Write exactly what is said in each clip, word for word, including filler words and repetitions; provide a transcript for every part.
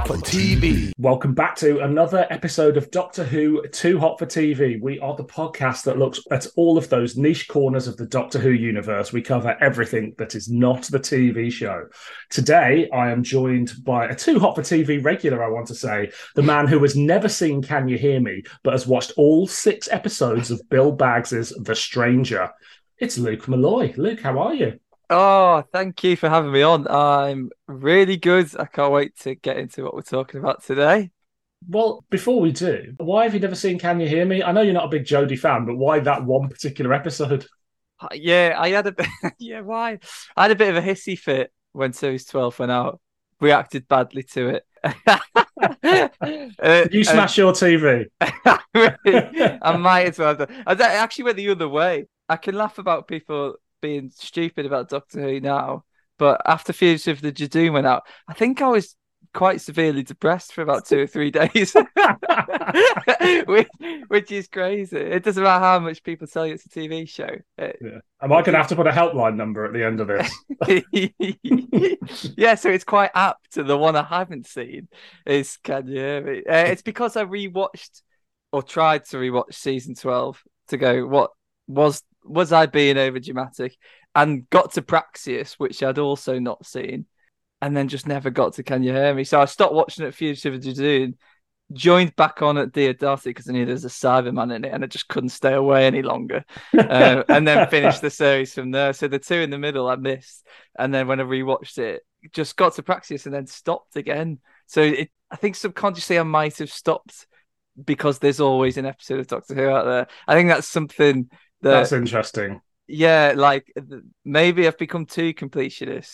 for T V. Welcome back to another episode of Doctor Who Too Hot for T V. We are the podcast that looks at all of those niche corners of the Doctor Who universe. We cover everything that is not the T V show. Today, I am joined by a Too Hot for T V regular, I want to say, the man who has never seen Can You Hear Me, but has watched all six episodes of Bill Baggs's The Stranger. It's Luke Malloy. Luke, how are you? Oh, thank you for having me on. I'm really good. I can't wait to get into what we're talking about today. Well, before we do, why have you never seen Can You Hear Me? I know you're not a big Jodie fan, but why that one particular episode? Yeah, I had a bit. Yeah, why? I had a bit of a hissy fit when Series twelve went out. Reacted badly to it. uh, you smash uh, your T V. I might as well. I actually went the other way. I can laugh about people being stupid about Doctor Who now, but after Fugitive of the Judoon went out, I think I was quite severely depressed for about two or three days, which, which is crazy. It doesn't matter how much people tell you it's a T V show. It, yeah. Am I going to have to put a helpline number at the end of this? Yeah, so it's quite apt to the one I haven't seen is Can You Hear Me? Uh, it's because I rewatched or tried to rewatch season twelve to go, what was was I being over dramatic, and got to Praxeus, which I'd also not seen, and then just never got to Can You Hear Me? So I stopped watching it Fugitive of the Judoon, joined back on at Dear Darcy because I knew there was a Cyberman in it and I just couldn't stay away any longer, uh, and then finished the series from there. So the two in the middle I missed, and then when I rewatched it, just got to Praxeus and then stopped again. So it, I think subconsciously I might have stopped because there's always an episode of Doctor Who out there. I think that's something that, that's interesting. Yeah, like maybe I've become too completionist.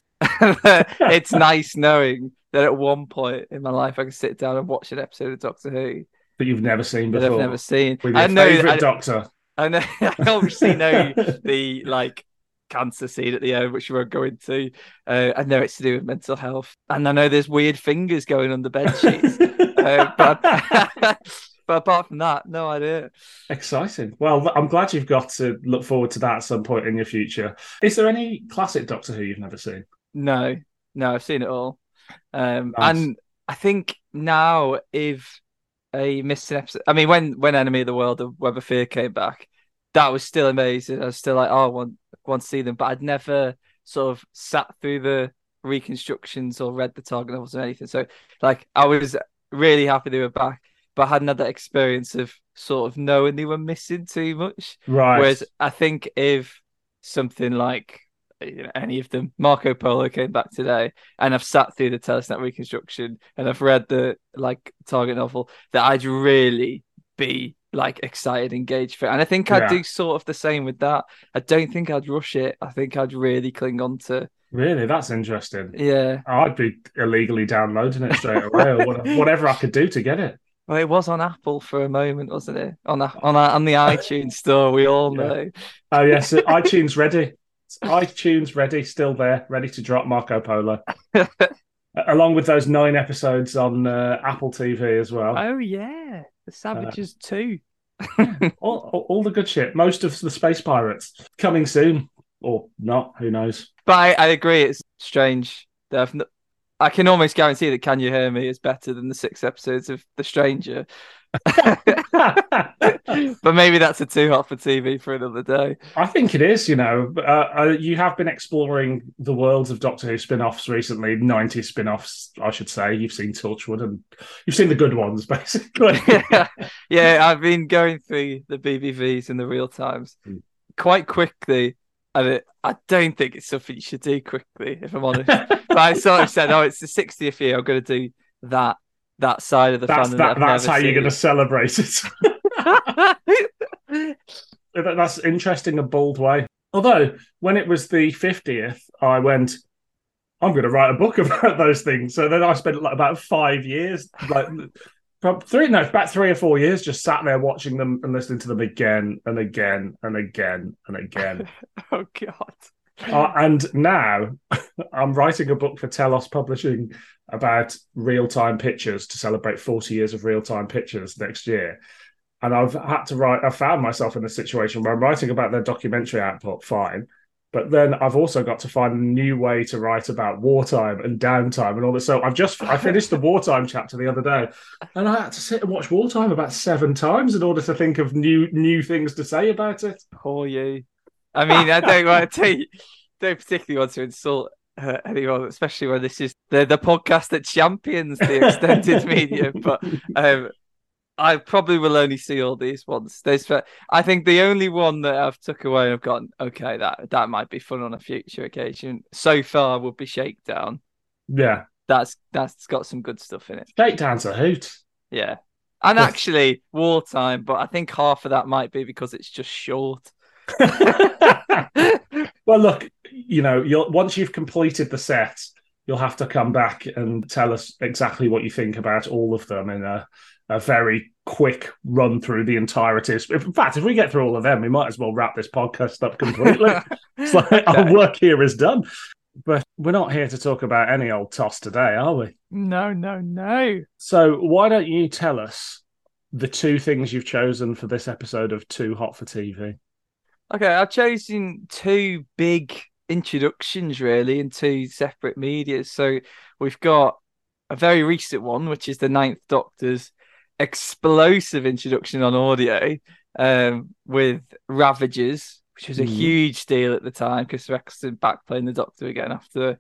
It's nice knowing that at one point in my life I can sit down and watch an episode of Doctor Who that you've never seen before. That I've never seen. With your I know, favourite I, Doctor. I know. I obviously know the like cancer scene at the end, which we won't go into. Uh, I know it's to do with mental health, and I know there's weird fingers going on the bed sheets. uh, but. But apart from that, no idea. Exciting. Well, I'm glad you've got to look forward to that at some point in your future. Is there any classic Doctor Who you've never seen? No, no, I've seen it all. Um, nice. And I think now if a missing episode, I mean, when, when Enemy of the World of Web of Fear came back, that was still amazing. I was still like, oh, I want, want to see them. But I'd never sort of sat through the reconstructions or read the target novels or anything. So, like, I was really happy they were back, but I hadn't had that experience of sort of knowing they were missing too much. Right. Whereas I think if something like, you know, any of them, Marco Polo came back today, and I've sat through the Telesnap reconstruction and I've read the like target novel, that I'd really be like excited, engaged for it. And I think I'd yeah. do sort of the same with that. I don't think I'd rush it. I think I'd really cling on to. Really? That's interesting. Yeah. I'd be illegally downloading it straight away or whatever I could do to get it. Well, it was on Apple for a moment, wasn't it? On a, on a, on the iTunes store, we all know. Yeah. Oh yes, iTunes ready. It's iTunes ready, still there, ready to drop Marco Polo, along with those nine episodes on uh, Apple T V as well. Oh yeah, the Savages uh, too. all, all, all the good shit. Most of the Space Pirates coming soon, or not? Who knows? But I, I agree. It's strange. Definitely. I can almost guarantee that Can You Hear Me is better than the six episodes of The Stranger. But maybe that's a too hot for T V for another day. I think it is, you know. Uh, you have been exploring the worlds of Doctor Who spin-offs recently, nineties spin-offs, I should say. You've seen Torchwood and you've seen the good ones, basically. yeah. yeah, I've been going through the B B Vs in the real times mm. quite quickly. And it, I don't think it's something you should do quickly, if I'm honest. But I sort of said, oh, it's the sixtieth year. I'm going to do that that side of the that's, fandom. That, that that's how seen. you're going to celebrate it. That's interesting, a bold way. Although, when it was the fiftieth, I went, I'm going to write a book about those things. So then I spent like about five years, like three, no, about three or four years, just sat there watching them and listening to them again and again and again and again. Oh, God. Uh, and now I'm writing a book for Telos Publishing about real-time pictures to celebrate forty years of real-time pictures next year. And I've had to write, I found myself in a situation where I'm writing about their documentary output, fine, But then I've also got to find a new way to write about wartime and downtime and all this. So I've just I finished the wartime chapter the other day, and I had to sit and watch wartime about seven times in order to think of new new things to say about it. Poor you. I mean, I don't want to take, don't particularly want to insult uh, anyone, especially when this is the the podcast that champions the extended media. But um, I probably will only see all these ones. There's, I think the only one that I've took away and I've gone, okay, that that might be fun on a future occasion. So far, would be Shakedown. Yeah, that's that's got some good stuff in it. Shakedown's a hoot. Yeah, and yes. Actually, wartime, but I think half of that might be because it's just short. Well, look, you know, you'll once you've completed the set, you'll have to come back and tell us exactly what you think about all of them in a. a very quick run through the entirety. In fact, if we get through all of them, we might as well wrap this podcast up completely. It's like okay. Our work here is done. But we're not here to talk about any old toss today, are we? No, no, no. So why don't you tell us the two things you've chosen for this episode of Too Hot for T V? Okay, I've chosen two big introductions, really, in two separate medias. So we've got a very recent one, which is the Ninth Doctor's explosive introduction on audio um, with Ravagers, which was a mm. huge deal at the time. Chris Eccleston back playing the Doctor again after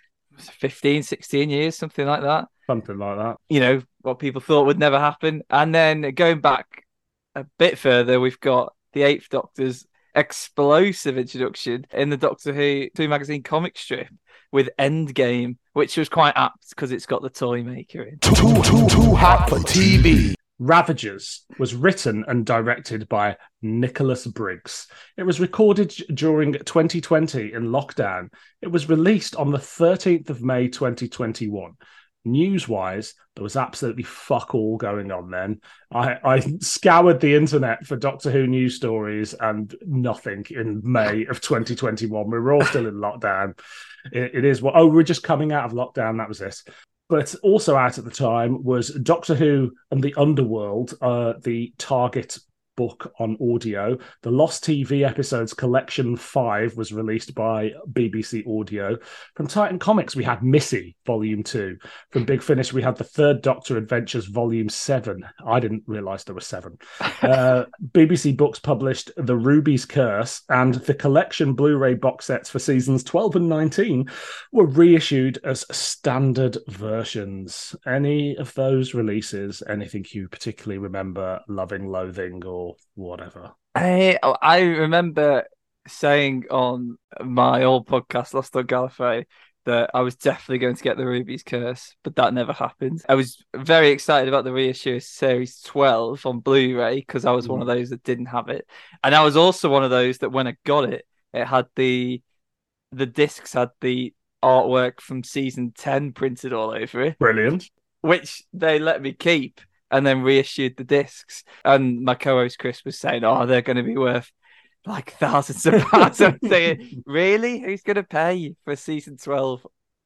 fifteen, sixteen years, something like that. Something like that. You know, what people thought would never happen. And then going back a bit further, we've got the Eighth Doctor's explosive introduction in the Doctor Who two magazine comic strip with Endgame, which was quite apt because it's got the toy maker in. Too, too, too hot for T V. Ravagers was written and directed by Nicholas Briggs. It was recorded during twenty twenty in lockdown. It was released on the thirteenth of May twenty twenty-one. News-wise, there was absolutely fuck all going on then. I, I scoured the internet for Doctor Who news stories and nothing in May of twenty twenty-one. We were all still in lockdown. It, it is what, oh, we're just coming out of lockdown. That was this. But also out at the time was Doctor Who and the Underworld, uh, the Target book on audio. The Lost T V Episodes Collection five was released by B B C Audio. From Titan Comics, we had Missy, Volume two. From Big Finish, we had The Third Doctor Adventures, Volume seven. I didn't realise there were seven. Uh, B B C Books published The Ruby's Curse, and the collection Blu-ray box sets for seasons twelve and nineteen were reissued as standard versions. Any of those releases, anything you particularly remember loving, loathing, or whatever? I I remember saying on my old podcast, Lost on Gallifrey, that I was definitely going to get the Ruby's Curse, but that never happened. I was very excited about the reissue of Series twelve on Blu-ray because I was mm. one of those that didn't have it. And I was also one of those that when I got it, it had the the discs had the artwork from season ten printed all over it. Brilliant. Which they let me keep and then reissued the discs. And my co-host Chris was saying, oh, they're going to be worth like thousands of pounds. I'm saying, really? Who's going to pay for season twelve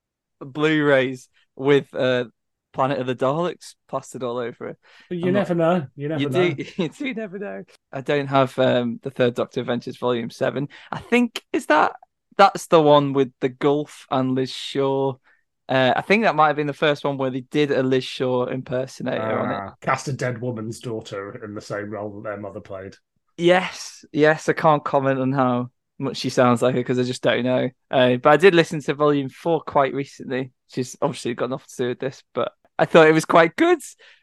Blu-rays with uh, Planet of the Daleks plastered all over it? You I'm never not... know. You never you know. Do, you do never know. I don't have um, the Third Doctor Adventures Volume seven. I think, is that, that's the one with the Gulf and Liz Shaw. Uh, I think that might have been the first one where they did a Liz Shaw impersonator uh, on it. Cast a dead woman's daughter in the same role that their mother played. Yes, yes. I can't comment on how much she sounds like her because I just don't know. Uh, but I did listen to Volume four quite recently. She's obviously got nothing to do with this, but I thought it was quite good.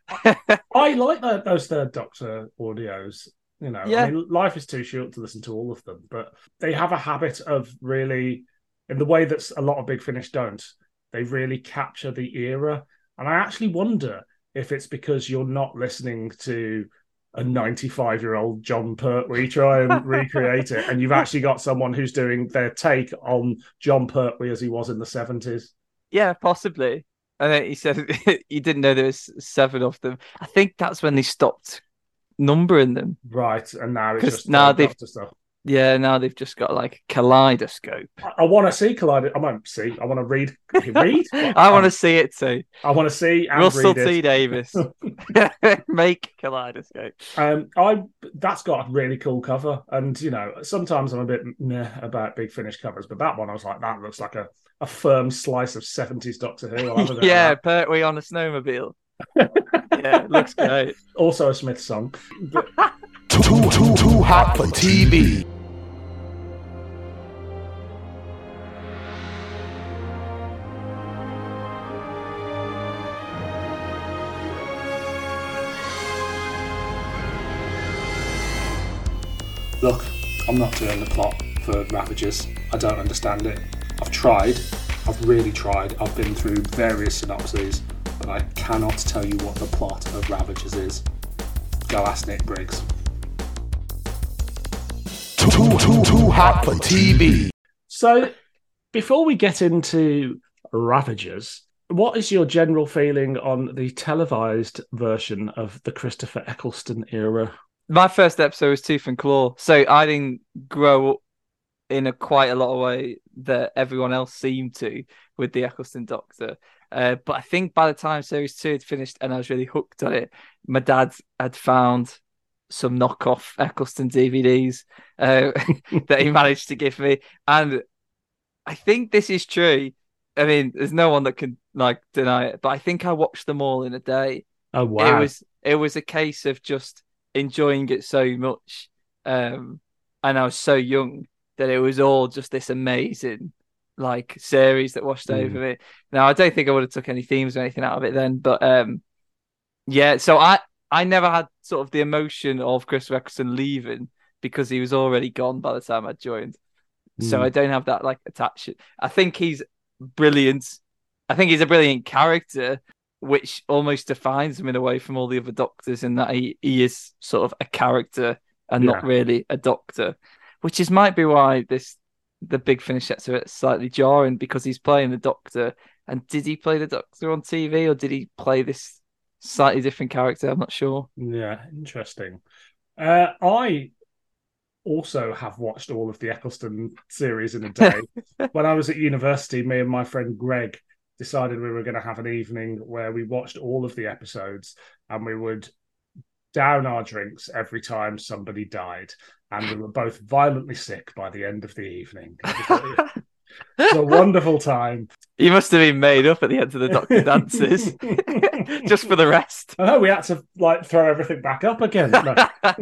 I like the, those Third Doctor audios. You know, yeah. I mean, life is too short to listen to all of them, but they have a habit of really, in the way that a lot of Big Finish don't, they really capture the era. And I actually wonder if it's because you're not listening to a ninety-five-year-old John Pertwee try and recreate it, and you've actually got someone who's doing their take on John Pertwee as he was in the seventies. Yeah, possibly. And then he said he didn't know there was seven of them. I think that's when they stopped numbering them. Right, and now it's just now they've stuff. Yeah, now they've just got like a kaleidoscope. I, I want to see Collider. I won't see. I want to read. Read. I want to see it too. I want to see and Russell read it. T Davis make kaleidoscope. Um, I that's got a really cool cover, and you know sometimes I'm a bit meh about Big Finish covers, but that one I was like, that looks like a, a firm slice of seventies Doctor Who. I'll have a bit Yeah, of Pertwee on a snowmobile. Yeah, it looks great. Also a Smith song. But Too, too, too hot for T V. look, I'm not doing the plot for Ravagers. I don't understand it. I've tried. I've really tried. I've been through various synopses, but I cannot tell you what the plot of Ravagers is. Go ask Nick Briggs. Too, too, too hot for T V. So, before we get into Ravagers, what is your general feeling on the televised version of the Christopher Eccleston era? My first episode was Tooth and Claw, so I didn't grow up in a quite a lot of way that everyone else seemed to with the Eccleston Doctor. Uh, but I think by the time series two had finished and I was really hooked on it, my dad had found some knockoff Eccleston D V Ds uh, that he managed to give me, and I think this is true. I mean, there's no one that can like deny it, but I think I watched them all in a day. Oh wow! It was it was a case of just enjoying it so much, um, and I was so young that it was all just this amazing like series that washed Mm. over me. Now I don't think I would have took any themes or anything out of it then, but um, yeah. So I I never had sort of the emotion of Chris Eccleston leaving because he was already gone by the time I joined. So Mm. I don't have that like attachment. I think he's brilliant. I think he's a brilliant character, which almost defines him in a way from all the other Doctors, in that he, he is sort of a character and not Yeah. really a Doctor, which is might be why this the Big Finish sets are slightly jarring, because he's playing the Doctor. And did he play the Doctor on T V, or did he play this slightly different character? I'm not sure. Yeah, interesting. Uh, I also have watched all of the Eccleston series in a day. When I was at university, me and my friend Greg decided we were going to have an evening where we watched all of the episodes, and we would down our drinks every time somebody died. And we were both violently sick by the end of the evening. It was, it was a wonderful time. He must have been made up at the end of the Doctor dances, just for the rest. I know we had to like throw everything back up again. No.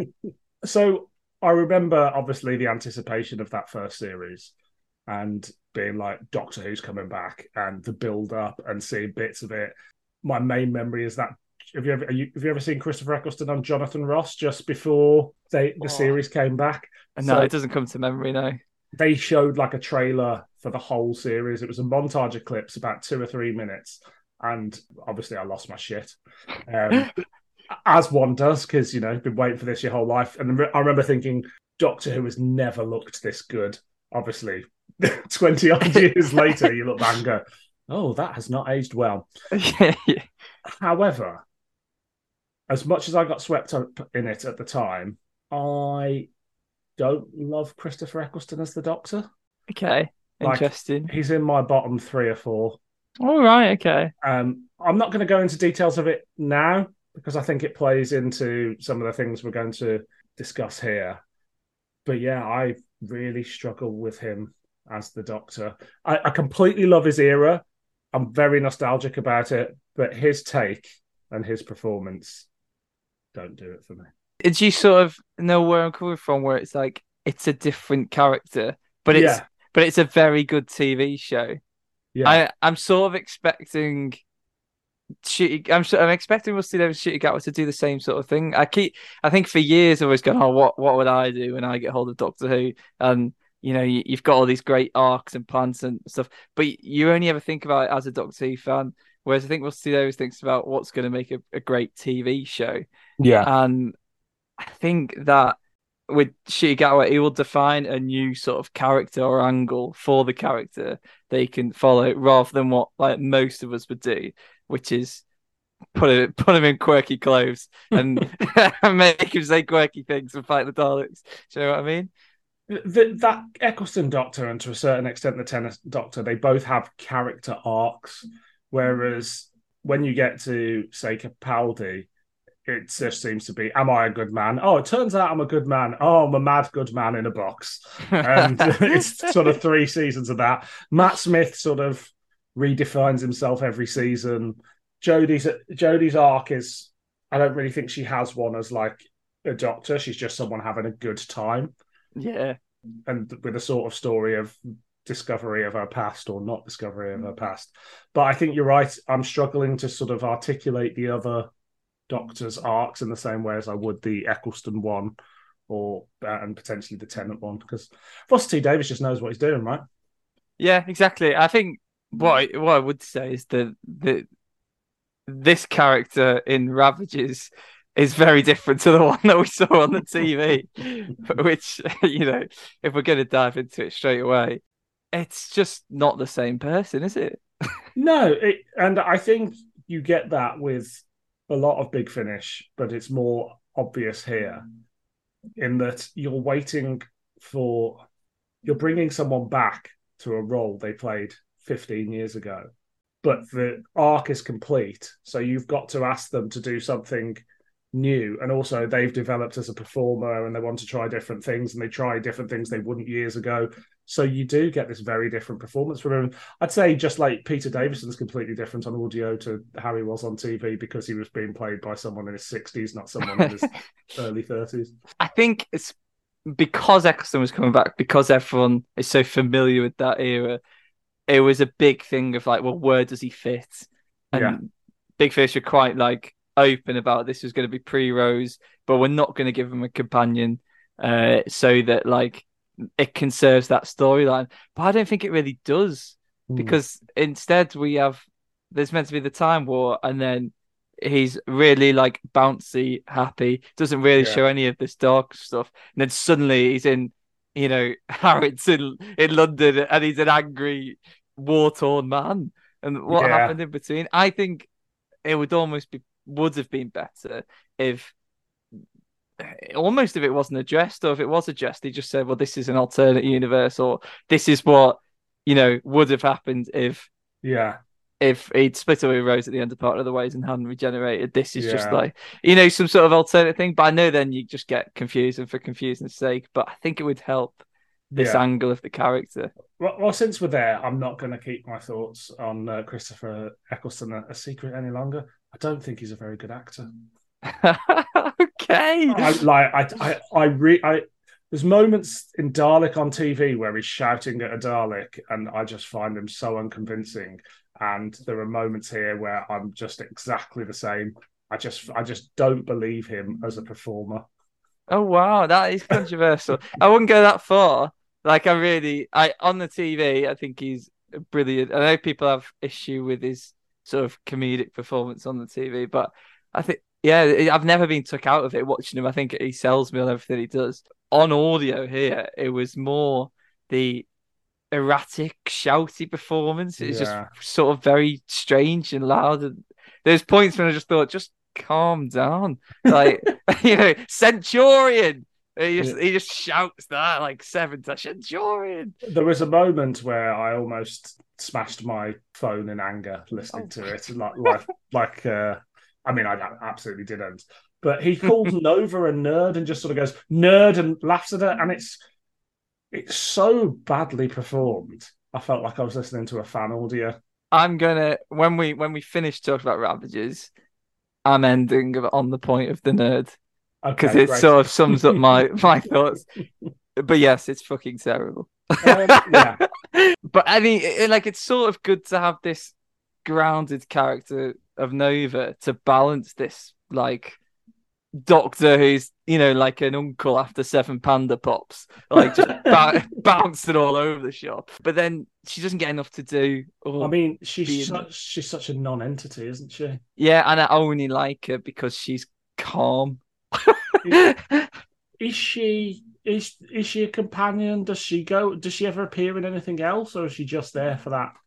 So I remember obviously the anticipation of that first series and being like, Doctor Who's coming back, and the build up and seeing bits of it. My main memory is that have you ever have you, have you ever seen Christopher Eccleston on Jonathan Ross just before they the Oh. series came back? No, So it doesn't come to memory now. they showed like a trailer for the whole series. It was a montage of clips, about two or three minutes, and obviously I lost my shit. Um, as one does, because you know, been waiting for this your whole life. And I remember thinking, Doctor Who has never looked this good. Obviously, twenty odd years later, you look back and go, "Oh, that has not aged well." Yeah, yeah. However, as much as I got swept up in it at the time, I don't love Christopher Eccleston as the Doctor. Okay, Like, interesting. He's in my bottom three or four. All right, okay. Um, I'm not going to go into details of it now because I think it plays into some of the things we're going to discuss here. But yeah, I really struggle with him as the Doctor. I, I completely love his era. I'm very nostalgic about it, but his take and his performance don't do it for me. Did you sort of know where I'm coming from? Where it's like it's a different character, but it's Yeah. but it's a very good T V show. Yeah, I I'm sort of expecting. Shooty, I'm sure I'm expecting Rusty Davis Shooty Gatwa to do the same sort of thing. I keep, I think for years I've always gone, oh, what what would I do when I get hold of Doctor Who? And you know, you, you've got all these great arcs and plans and stuff, but you only ever think about it as a Doctor Who fan. Whereas I think Rusty Davis thinks about what's going to make a, a great T V show. yeah, And I think that with Shooty Gatwa, he will define a new sort of character or angle for the character they can follow, rather than what like most of us would do, which is put him put him in quirky clothes and make him say quirky things and fight the Daleks. Do you know what I mean? the, that Eccleston Doctor and to a certain extent the Tennant Doctor, they both have character arcs, whereas when you get to say Capaldi, it just seems to be, am I a good man? Oh, it turns out I'm a good man. Oh, I'm a mad good man in a box. And it's sort of three seasons of that. Matt Smith sort of redefines himself every season. Jodie's Jodie's arc is, I don't really think she has one as like a doctor. She's just someone having a good time. Yeah. And with a sort of story of discovery of her past or not discovery of her past. But I think you're right. I'm struggling to sort of articulate the other Doctor's arcs in the same way as I would the Eccleston one or uh, and potentially the Tennant one, because Russell T Davies just knows what he's doing, right? Yeah, exactly. I think what I, what I would say is that the this character in Ravages is very different to the one that we saw on the T V, which, you know, if we're going to dive into it straight away, it's just not the same person, is it? No, it, and I think you get that with a lot of Big Finish, but it's more obvious here in that you're waiting for, you're bringing someone back to a role they played fifteen years ago, but the arc is complete. So you've got to ask them to do something new. And also they've developed as a performer and they want to try different things and they try different things they wouldn't years ago. So you do get this very different performance from him. I'd say just like Peter Davison's completely different on audio to how he was on T V because he was being played by someone in his sixties, not someone in his early thirties. I think it's because Eccleston was coming back, because everyone is so familiar with that era, it was a big thing of like, well, where does he fit? And yeah. Big Fish were quite like open about this was going to be pre-Rose, but we're not going to give him a companion uh, so that like it conserves that storyline. But I don't think it really does, mm. because instead we have, there's meant to be the Time War, and then he's really like bouncy, happy, doesn't really yeah. show any of this dark stuff. And then suddenly he's in, you know, Harrods in, in London, and he's an angry, war-torn man. And what yeah. happened in between? I think it would almost be, would have been better if almost if it wasn't addressed, or if it was addressed, he just said, well, this is an alternate universe, or this is what, you know, would have happened if yeah if he'd split away Rose at the end of Part of the Ways and hadn't regenerated. This is yeah. just like, you know, some sort of alternate thing. But I know then you just get confused, and for confusing's sake, but I think it would help this yeah. angle of the character. Well, well, since we're there, I'm not going to keep my thoughts on uh, Christopher Eccleston a, a secret any longer. I don't think he's a very good actor. Okay. I, like I, I, I, re, I. There's moments in Dalek on T V where he's shouting at a Dalek, and I just find him so unconvincing. And there are moments here where I'm just exactly the same. I just, I just don't believe him as a performer. Oh wow, that is controversial. I wouldn't go that far. Like I really, I on the T V, I think he's brilliant. I know people have issue with his sort of comedic performance on the T V, but I think, yeah, I've never been took out of it watching him. I think he sells me on everything he does. On audio here, it was more the erratic, shouty performance. It's yeah. just sort of very strange and loud. And there's points when I just thought, just calm down. Like, you know, Centurion. He just, he just shouts that like seven times. Centurion. There was a moment where I almost smashed my phone in anger listening oh. to it. Like, like, like uh, I mean, I absolutely didn't. But he calls Nova a nerd and just sort of goes, nerd, and laughs at her. And it's it's so badly performed. I felt like I was listening to a fan audio. I'm gonna, when we when we finish talking about Ravages, I'm ending on the point of the nerd. Because okay, it great. sort of sums up my, my thoughts. But yes, it's fucking terrible. Um, yeah. But I mean, it, like, it's sort of good to have this grounded character of Nova to balance this, like, Doctor who's, you know, like an uncle after Seven Panda Pops, like just b- bouncing all over the shop. But then she doesn't get enough to do. I mean, she's such, she's such a non-entity, isn't she? Yeah, and I only like her because she's calm. is, is she is is she a companion? Does she go? Does she ever appear in anything else, or is she just there for that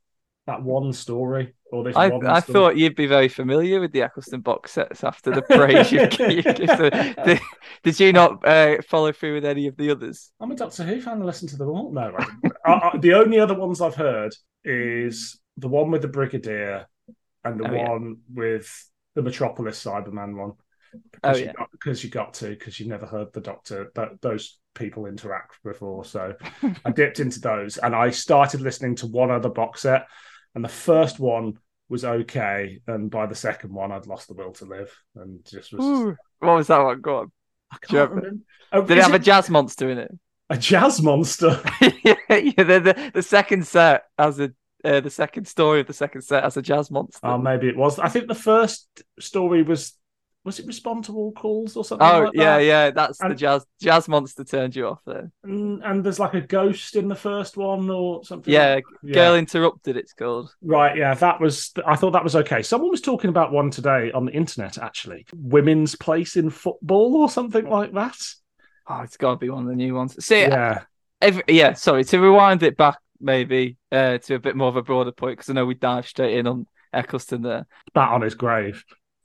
that one story or this I one I story. thought you'd be very familiar with the Eccleston box sets after the praise you you give them. Did, did you not uh, follow through with any of the others? I'm a Doctor Who fan. I listen to them all. No, I didn't. I, I, the only other ones I've heard is the one with the Brigadier and the Oh, yeah. one with the Metropolis Cyberman one. Oh, Because you yeah. got because you got to because you've never heard the Doctor that those people interact before. So I dipped into those and I started listening to one other box set, and the first one was okay, and by the second one I'd lost the will to live and just was. Ooh, what was that one? Go on. I Do you can't remember? remember. Oh, Did it is have a jazz monster in it? a jazz monster? yeah, yeah, the, the the second set has a uh, the second story of the second set has a jazz monster. Oh, maybe it was. I think the first story was was it Respond to All Calls or something Oh like yeah, that? yeah, that's the And- jazz jazz monster turned you off then. And, and there's like a ghost in the first one or something. Yeah, like that. Girl Interrupted, it's called. Right, yeah, that was. I thought that was okay. Someone was talking about one today on the internet, actually, women's place in football or something like that. Oh, it's got to be one of the new ones. See, Yeah, every, yeah, sorry to rewind it back maybe uh, to a bit more of a broader point because I know we dived straight in on Eccleston there. that on his grave.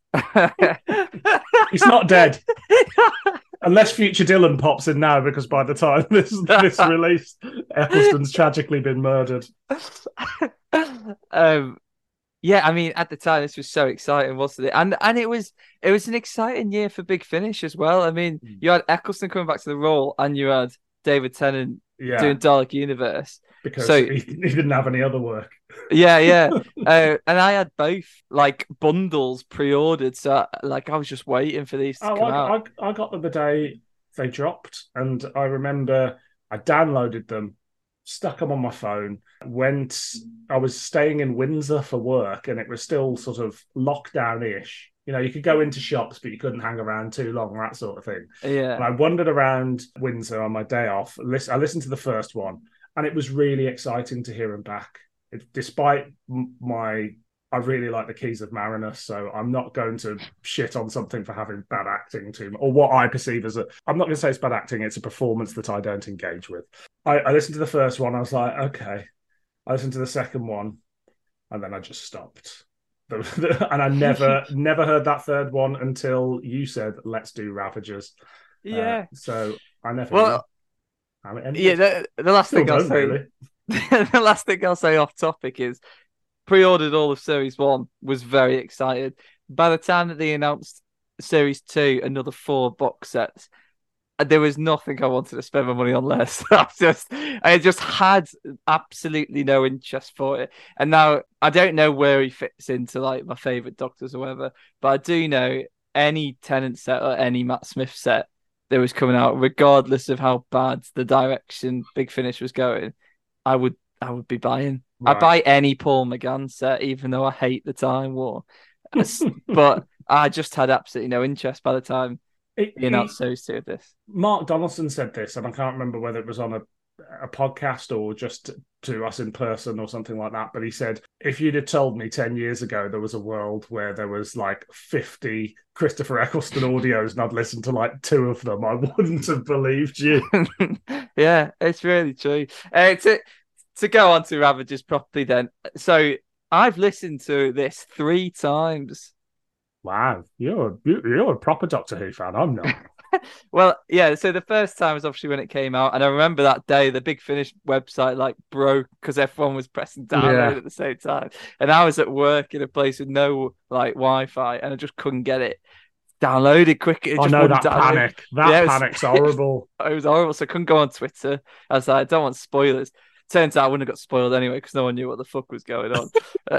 He's not dead, unless Future Dylan pops in now, because by the time this this released, Eccleston's tragically been murdered. um, yeah, I mean, at the time, this was so exciting, wasn't it? And and it was it was an exciting year for Big Finish as well. I mean, Mm. you had Eccleston coming back to the role, and you had David Tennant Yeah, doing Dalek Universe. because so- he, he didn't have any other work. Yeah, yeah. uh, and I had both like bundles pre-ordered, so like I was just waiting for these to Oh, come out. I, I, I got them the day they dropped, and I remember I downloaded them, stuck them on my phone, went. I was staying in Windsor for work, and it was still sort of lockdown-ish. You know, you could go into shops, but you couldn't hang around too long, that sort of thing. Yeah. And I wandered around Windsor on my day off. Listen, I listened to the first one, and it was really exciting to hear him back. It, despite m- my, I really like the Keys of Marinus, so I'm not going to shit on something for having bad acting to me, or what I perceive as a. I'm not going to say it's bad acting; it's a performance that I don't engage with. I, I listened to the first one. I was like, okay. I listened to the second one, and then I just stopped. And I never, never heard that third one until you said, "Let's do Ravagers." Yeah. Uh, so I never. Well, knew how it ended. yeah, the, the last Still thing I'll don't, say really. the last thing I'll say off topic is pre-ordered all of series one, was very excited. By the time that they announced series two, another four box sets, there was nothing I wanted to spend my money on less. I just, I just had absolutely no interest for it. And now I don't know where he fits into like my favorite Doctors or whatever, but I do know any Tennant set or any Matt Smith set that was coming out, regardless of how bad the direction Big Finish was going, I would, I would be buying. Right. I buy any Paul McGann set, even though I hate the Time War. But I just had absolutely no interest by the time It- he announced series two of this. Mark Donaldson said this, and I can't remember whether it was on a a podcast or just to us in person or something like that. But he said, if you'd have told me ten years ago there was a world where there was like fifty Christopher Eccleston audios and I'd listened to like two of them, I wouldn't have believed you. Yeah, it's really true. Uh, to to go on to Ravagers properly, then. So I've listened to this three times. Wow, you're you're a proper Doctor Who fan. I'm not. Well, yeah. So the first time was obviously when it came out, and I remember that day the Big Finish website like broke because everyone was pressing download Yeah. at the same time, and I was at work in a place with no like Wi-Fi, and I just couldn't get it downloaded quick. It I just know wouldn't that download. panic. That Yeah, it was- panic's horrible. It was horrible, so I couldn't go on Twitter. I was like, I don't want spoilers. Turns out I wouldn't have got spoiled anyway because no one knew what the fuck was going on. uh,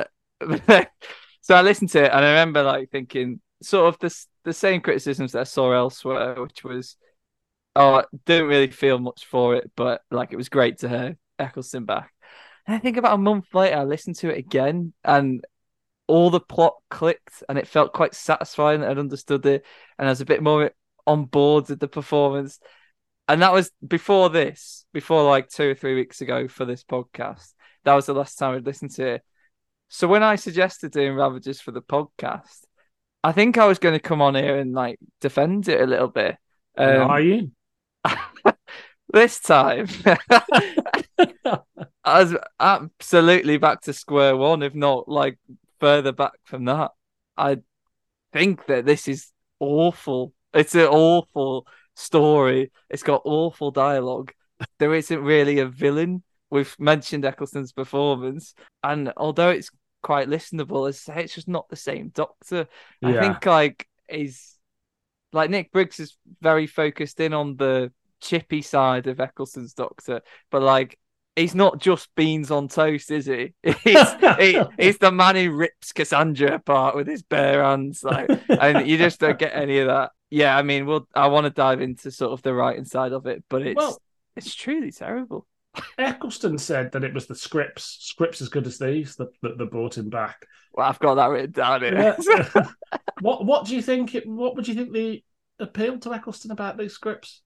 so I listened to it, and I remember like thinking sort of the the same criticisms that I saw elsewhere, which was, oh, I didn't really feel much for it, but like it was great to hear Eccleston back. And I think about a month later, I listened to it again, and all the plot clicked, and it felt quite satisfying that I'd understood it, and I was a bit more on board with the performance. And that was before this, before like two or three weeks ago for this podcast. That was the last time I'd listened to it. So when I suggested doing Ravagers for the podcast, I think I was going to come on here and like defend it a little bit. Um, Are you? this time, I was absolutely back to square one, if not like further back from that. I think that this is awful. It's an awful story. It's got awful dialogue. There isn't really a villain. We've mentioned Eccleston's performance, and although it's quite listenable, as I say, it's just not the same Doctor. Yeah. I think like is like Nick Briggs is very focused in on the chippy side of Eccleston's Doctor, but like he's not just beans on toast, is he? He's he, he's the man who rips Cassandra apart with his bare hands, like, and you just don't get any of that. Yeah, I mean, we'll. I want to dive into sort of the writing side of it, but it's Well, it's truly terrible. Eccleston said that it was the scripts, scripts as good as these, that, that, that brought him back. Well, I've got that written down here. Yeah. what What do you think? It, what would you think the appeal to Eccleston about these scripts?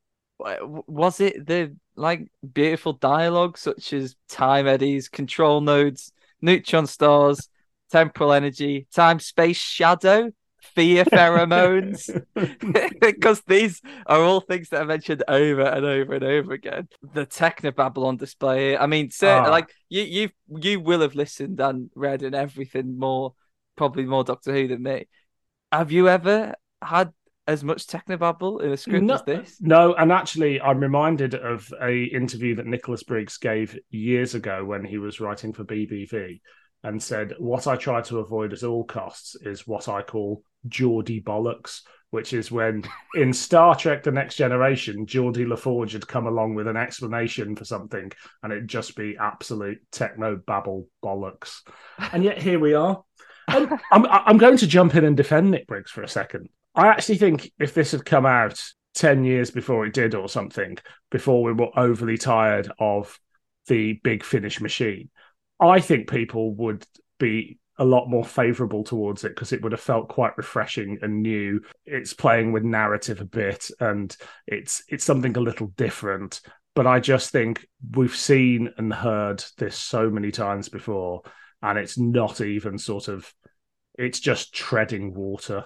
Was it the like beautiful dialogue, such as time eddies, control nodes, neutron stars, temporal energy, time space shadow, fear pheromones? Because these are all things that are mentioned over and over and over again. The technobabble on display. I mean, so, Ah. like you, you, you will have listened and read and everything more, probably more Doctor Who than me. Have you ever had as much technobabble in a script no, as this? No, and actually, I'm reminded of a interview that Nicholas Briggs gave years ago when he was writing for B B V, and said, "What I try to avoid at all costs is what I call Geordie bollocks," which is when in Star Trek: The Next Generation, Geordie LaForge had come along with an explanation for something, and it'd just be absolute techno babble bollocks. And yet here we are. And I'm I'm going to jump in and defend Nick Briggs for a second. I actually think if this had come out ten years before it did or something, before we were overly tired of the Big Finish machine, I think people would be a lot more favourable towards it because it would have felt quite refreshing and new. It's playing with narrative a bit and it's it's something a little different. But I just think we've seen and heard this so many times before, and it's not even sort of, it's just treading water.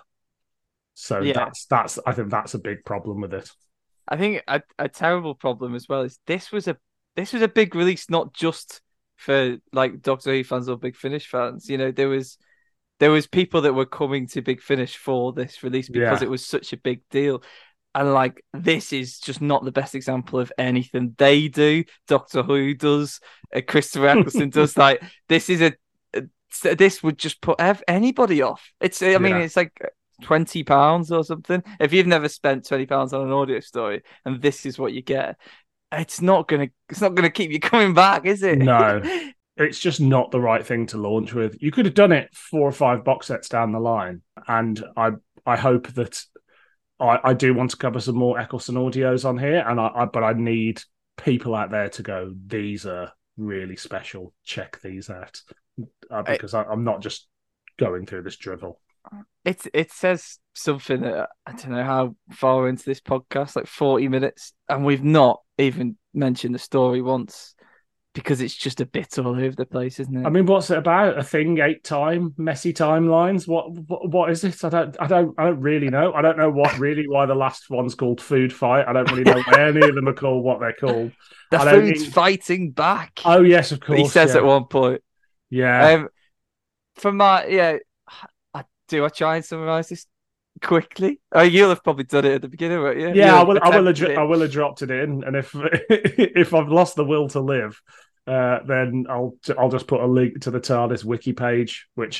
So Yeah. that's that's I think that's a big problem with it. I think a, a terrible problem as well is this was a this was a big release, not just for like Doctor Who fans or Big Finish fans. You know, there was there was people that were coming to Big Finish for this release because Yeah. it was such a big deal. And like this is just not the best example of anything they do. Doctor Who does, uh, Christopher Eccleston does. Like this is a, a this would just put ev- anybody off. It's I mean Yeah. it's like twenty pounds or something. If you've never spent twenty pounds on an audio story and this is what you get, it's not gonna it's not gonna keep you coming back, is it? No. It's just not the right thing to launch with. You could have done it four or five box sets down the line, and I I hope that I, I do want to cover some more Eccleston audios on here, and I, I but I need people out there to go, these are really special. Check these out, uh, because I, I'm not just going through this drivel. It it says something that I don't know how far into this podcast, like forty minutes, and we've not even mentioned the story once because it's just a bit all over the place, isn't it? I mean, what's it about? A thing, eight time, messy timelines. What, what what is it? I don't I don't I don't really know. I don't know what really why the last one's called Food Fight. I don't really know why any of them are called what they're called. the I don't food's think- fighting back. Oh yes, of course. he says yeah. at one point. Yeah. Um, from my yeah, I do I try and summarize this quickly? Oh, you'll have probably done it at the beginning, won't you? Yeah, I You'll will. I will. attempted Have, it. I will have dropped it in, and if if I've lost the will to live, uh, then I'll I'll just put a link to the TARDIS wiki page. Which,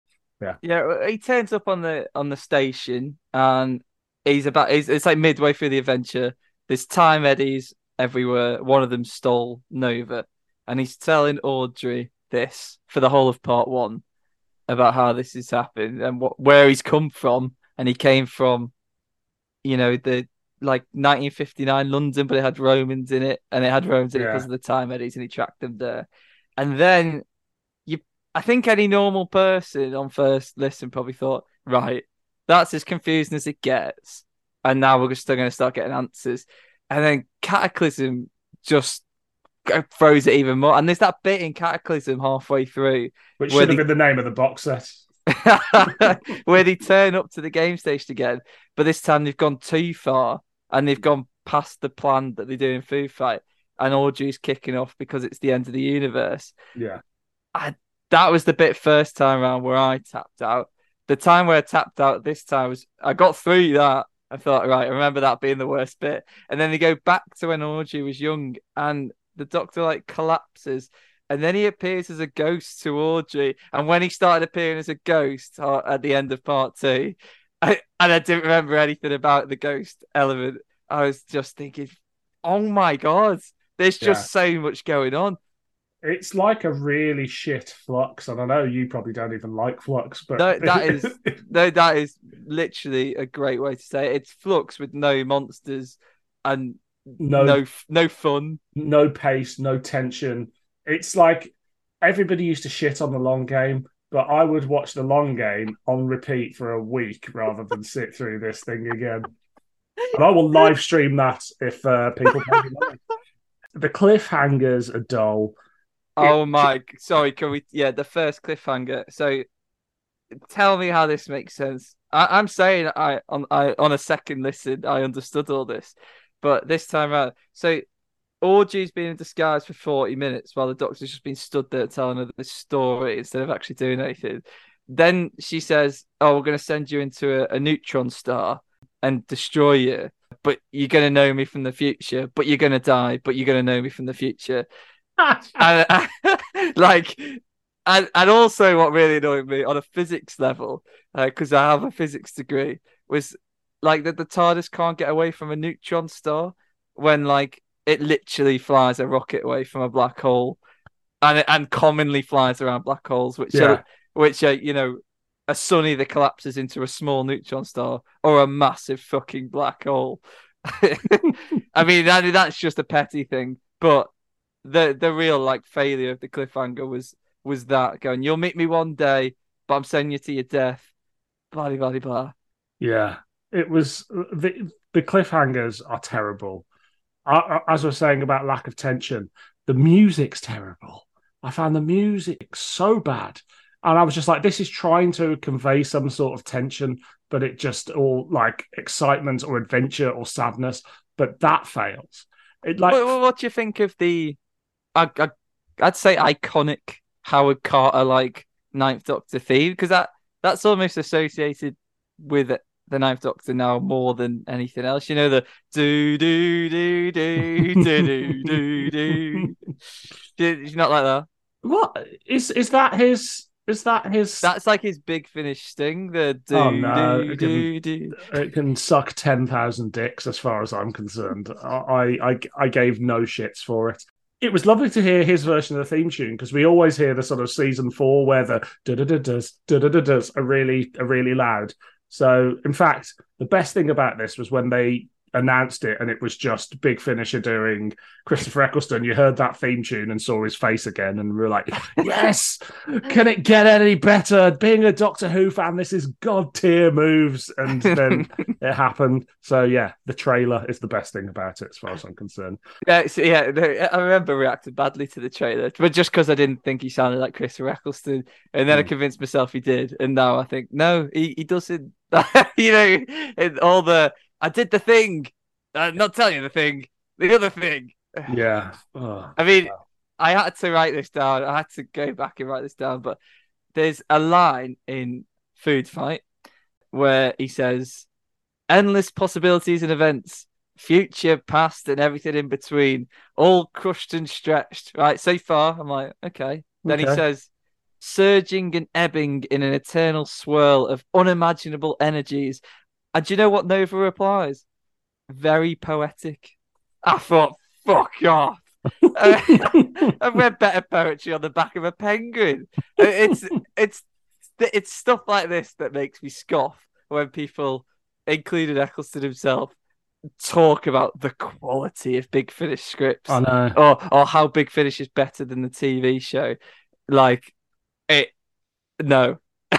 Yeah, he turns up on the on the station, and he's about. He's, it's like midway through the adventure. There's time eddies everywhere. One of them stole Nova, and he's telling Audrey this for the whole of part one about how this has happened and what where he's come from. And he came from, you know, the like nineteen fifty-nine London, but it had Romans in it, and it had Romans in it Yeah. because of the time eddies, and he tracked them there. And then you, I think any normal person on first listen probably thought, right, that's as confusing as it gets, and now we're still going to start getting answers. And then Cataclysm just throws it even more. And there's that bit in Cataclysm halfway through which Where should have the- been the name of the box set. where they turn up to the game station again, but this time they've gone too far and they've gone past the plan that they do in Food Fight. an orgy's kicking off because it's the end of the universe. Yeah. I, that was the bit first time around where I tapped out. The time where I tapped out this time was I got through that. I thought, right, I remember that being the worst bit. And then they go back to when Audrey was young and the Doctor like collapses. And then he appears as a ghost to Audrey. And when he started appearing as a ghost uh, at the end of part two, I, and I didn't remember anything about the ghost element, I was just thinking, oh my God, there's just yeah. so much going on. It's like a really shit Flux, and I know you probably don't even like Flux, but no, that is no, that is literally a great way to say it. It's Flux with no monsters and no no, no fun, no pace, no tension. It's like everybody used to shit on the long game, but I would watch the long game on repeat for a week rather than sit through this thing again. And I will live stream that if uh, people pay me money. The cliffhangers are dull. Oh my! Sorry, can we? Yeah, the first cliffhanger. So, tell me how this makes sense. I, I'm saying I on I on a second listen, I understood all this, but this time around, so Audrey's been in disguise for forty minutes while the Doctor's just been stood there telling her this story instead of actually doing anything. Then she says, "Oh, we're going to send you into a, a neutron star and destroy you, but you're going to know me from the future. But you're going to die. But you're going to know me from the future." and, uh, like, and and also what really annoyed me on a physics level, because uh, I have a physics degree, was like that the TARDIS can't get away from a neutron star when like it literally flies a rocket away from a black hole, and and commonly flies around black holes, which yeah. are which are you know a sunny that collapses into a small neutron star or a massive fucking black hole. I mean that, that's just a petty thing, but. The the real like failure of the cliffhanger was was that going, you'll meet me one day, but I'm sending you to your death. Blah blah blah blah. Yeah, it was the the cliffhangers are terrible. I, as I was saying about lack of tension, the music's terrible. I found the music so bad, and I was just like, this is trying to convey some sort of tension, but it just all like excitement or adventure or sadness, but that fails. It like what, what do you think of the? I, I, I'd say iconic Howard Carter like Ninth Doctor theme, because that that's almost associated with the Ninth Doctor now more than anything else. You know, the do do do do do do do do. Do you not like that? What is is that his? Is that his? That's like his Big Finish sting. The do oh, no. do it can, do do. It can suck ten thousand dicks, as far as I'm concerned. I, I I gave no shits for it. It was lovely to hear his version of the theme tune, because we always hear the sort of season four where the da da da does da da da does are really are really loud. So, in fact, the best thing about this was when they announced it and it was just Big Finisher doing Christopher Eccleston. You heard that theme tune and saw his face again, and we were like, yes, can it get any better? Being a Doctor Who fan, this is god tier moves. And then it happened. So yeah, the trailer is the best thing about it as far as I'm concerned. Yeah, so, yeah, I remember reacting badly to the trailer, but just because I didn't think he sounded like Christopher Eccleston, and then mm. I convinced myself he did, and now I think no, he, he doesn't. You know, in all the I did the thing. I'm not telling you the thing. The other thing. Yeah. Oh, I mean, wow. I had to write this down. I had to go back and write this down. But there's a line in Food Fight where he says, endless possibilities and events, future, past, and everything in between, all crushed and stretched. Right. So far, I'm like, okay. Then okay. He says, surging and ebbing in an eternal swirl of unimaginable energies. And do you know what Nova replies? Very poetic. I thought, fuck off. uh, I've read better poetry on the back of a penguin. It's it's it's stuff like this that makes me scoff when people, including Eccleston himself, talk about the quality of Big Finish scripts. I know. Or or how Big Finish is better than the T V show. Like it no.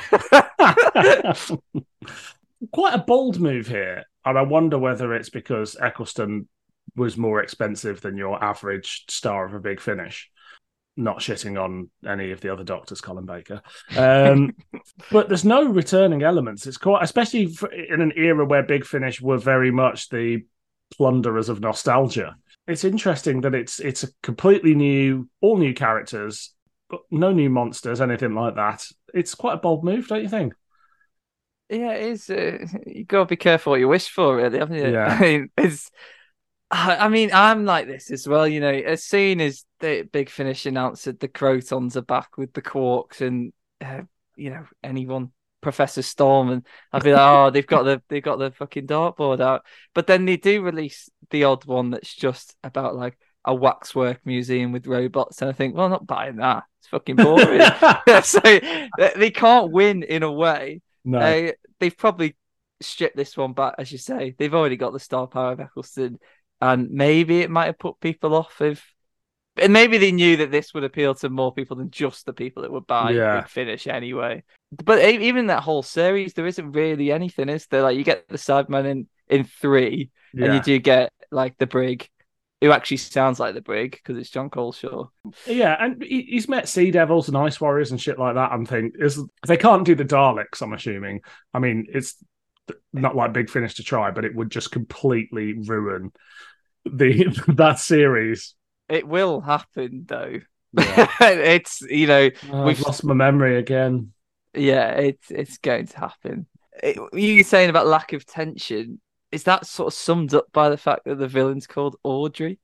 Quite a bold move here, and I wonder whether it's because Eccleston was more expensive than your average star of a Big Finish. Not shitting on any of the other Doctors, Colin Baker. Um, but there's no returning elements. It's quite, especially for, in an era where Big Finish were very much the plunderers of nostalgia. it's interesting that it's it's a completely new, all new characters, but no new monsters, anything like that. It's quite a bold move, don't you think? Yeah, it is. Uh, you got to be careful what you wish for, really, haven't you? Yeah. I mean, it's. I I mean, I'm like this as well. You know, as soon as the Big Finish announced that the Crotons are back with the Quarks and uh, you know anyone, Professor Storm, and I'd be like, oh, they've got the they've got the fucking dartboard out. But then they do release the odd one that's just about like a waxwork museum with robots, and I think, well, I'm not buying that. It's fucking boring. So they they can't win in a way. No. Uh, they've probably stripped this one back, as you say. They've already got the star power of Eccleston, and maybe it might have put people off if, and maybe they knew that this would appeal to more people than just the people that would buy Yeah. Big Finish anyway. But e- even that whole series, there isn't really anything, is there? Like you get the Cyberman in in three, and you Yeah. do get like the Brig, who actually sounds like the Brig because it's John Coleshaw. Yeah, and he- he's met Sea Devils and Ice Warriors and shit like that. I'm thinking is they can't do the Daleks. I'm assuming. I mean, it's not like Big Finish to try, but it would just completely ruin the that series. It will happen though. Yeah. It's you know Oh, we've I've lost my memory again. yeah, it's it's going to happen. It, you were saying about lack of tension. Is that sort of summed up by the fact that the villain's called Audrey?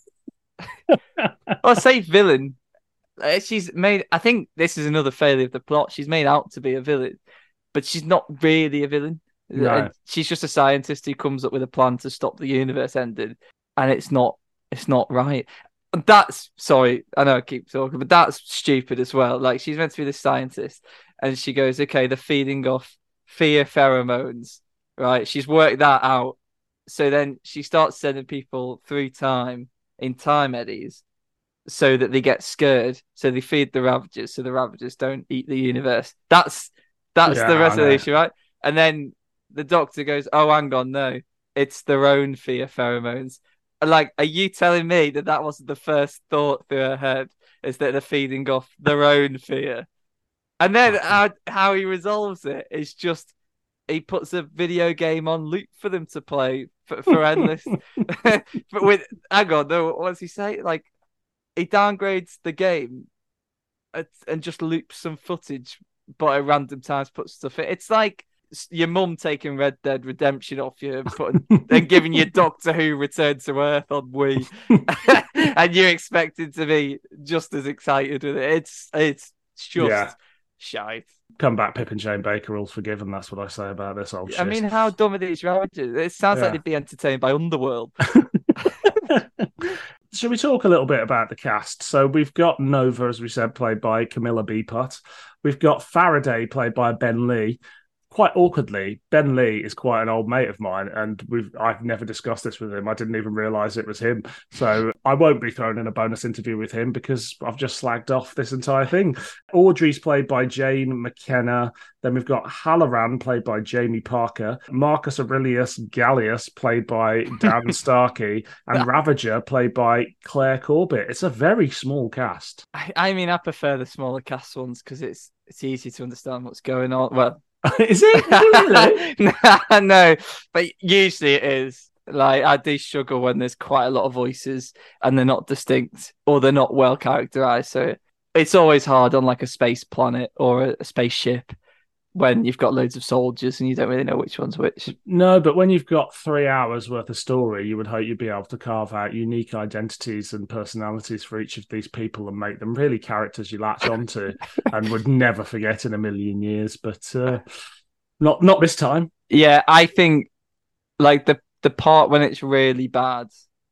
Well, I say villain. Uh, She's made. I think this is another failure of the plot. She's made out to be a villain, but she's not really a villain. No. Uh, She's just a scientist who comes up with a plan to stop the universe ending, and it's not. It's not right. That's sorry. I know I keep talking, but that's stupid as well. Like she's meant to be this scientist, and she goes, "Okay, they're feeding off fear pheromones." Right? She's worked that out. So then she starts sending people through time in time eddies so that they get scared. So they feed the Ravagers so the Ravagers don't eat the universe. That's that's Yeah, the I resolution, right? And then the Doctor goes, "Oh, hang on, no, it's their own fear pheromones." Like, are you telling me that that wasn't the first thought through her head? Is that they're feeding off their own fear? And then how, how he resolves it is just he puts a video game on loop for them to play for, for endless. But with hang on, no, what does he say? Like he downgrades the game and, and just loops some footage, but at random times puts stuff in. It's like your mum taking Red Dead Redemption off you and, putting, and giving you Doctor Who Return to Earth on Wii, and you're expected to be just as excited with it. It's it's just Yeah. shite. Come back, Pip and Jane Baker, all's forgiven. That's what I say about this old shit. I mean, how dumb are these Ravagers? It sounds Yeah. like they'd be entertained by Underworld. Should we talk a little bit about the cast? So we've got Nova, as we said, played by Camilla Beapot. We've got Faraday, played by Ben Lee. Quite awkwardly, Ben Lee is quite an old mate of mine, and we've I've never discussed this with him. I didn't even realise it was him. So I won't be thrown in a bonus interview with him because I've just slagged off this entire thing. Audrey's played by Jane McKenna. Then we've got Halloran, played by Jamie Parker. Marcus Aurelius Gallius, played by Dan Starkey. And Ravager, played by Claire Corbett. It's a very small cast. I, I mean, I prefer the smaller cast ones because it's it's easy to understand what's going on. Well, Is it? Is it really? no, no, but usually it is. Like I do struggle when there's quite a lot of voices and they're not distinct or they're not well characterized. So it's always hard on like a space planet or a, a spaceship when you've got loads of soldiers and you don't really know which one's which. No, but when you've got three hours worth of story, you would hope you'd be able to carve out unique identities and personalities for each of these people and make them really characters you latch onto and would never forget in a million years. But uh, not not this time. Yeah, I think like the the part when it's really bad.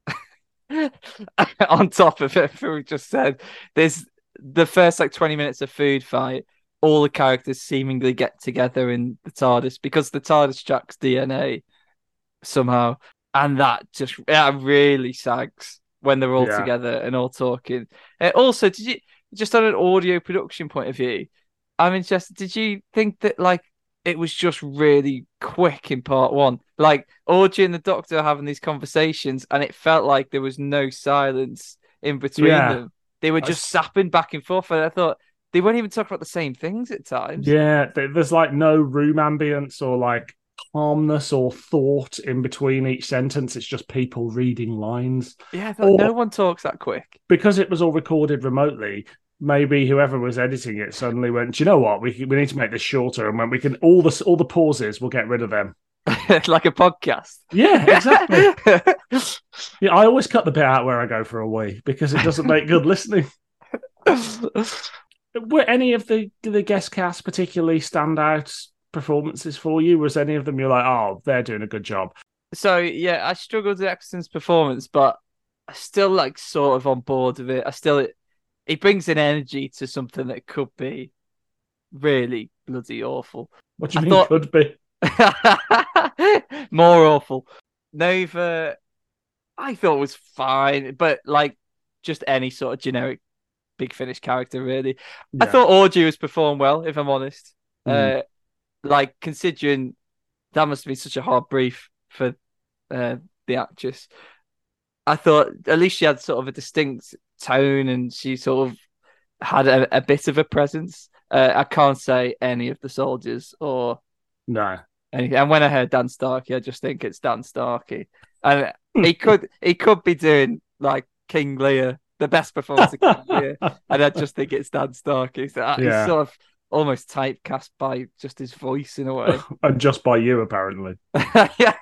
On top of it, we just said there's the first like twenty minutes of food fight. All the characters seemingly get together in the TARDIS because the TARDIS tracks D N A somehow, and that just that really sags when they're all Yeah. together and all talking. Uh, also, did you just on an audio production point of view? I'm interested. Did you think that like it was just really quick in part one? Like Audrey and the Doctor are having these conversations, and it felt like there was no silence in between Yeah. them. They were just sapping back and forth, and I thought. They weren't even talking about the same things at times. Yeah, th- there's like no room ambience or like calmness or thought in between each sentence. It's just people reading lines. Yeah, I thought Or no one talks that quick. because it was all recorded remotely, maybe whoever was editing it suddenly went, "Do you know what? We we need to make this shorter, and when we can all the all the pauses, we'll get rid of them." Like a podcast. Yeah, exactly. Yeah, I always cut the bit out where I go for a wee because it doesn't make good listening. Were any of the the guest cast particularly standout performances for you? Was any of them you're like, oh, they're doing a good job? So yeah, I struggled with Eccleston's performance, but I still like sort of on board with it. I still he brings an energy to something that could be really bloody awful. What do you I mean thought... could be? More awful. Nova, I thought was fine, but like just any sort of generic Big Finish character, really. Yeah. I thought Audrey was performed well, if I'm honest. Mm. Uh, like considering that must have been such a hard brief for uh, the actress. I thought at least she had sort of a distinct tone, and she sort of had a, a bit of a presence. Uh, I can't say any of the soldiers or No. anything. And when I heard Dan Starkey, I just think it's Dan Starkey, and he could he could be doing like King Lear, the best performance of King Lear, and I just think it's Dan Starkey. So uh, Yeah. he's sort of almost typecast by just his voice in a way. And just by you, apparently. Yeah.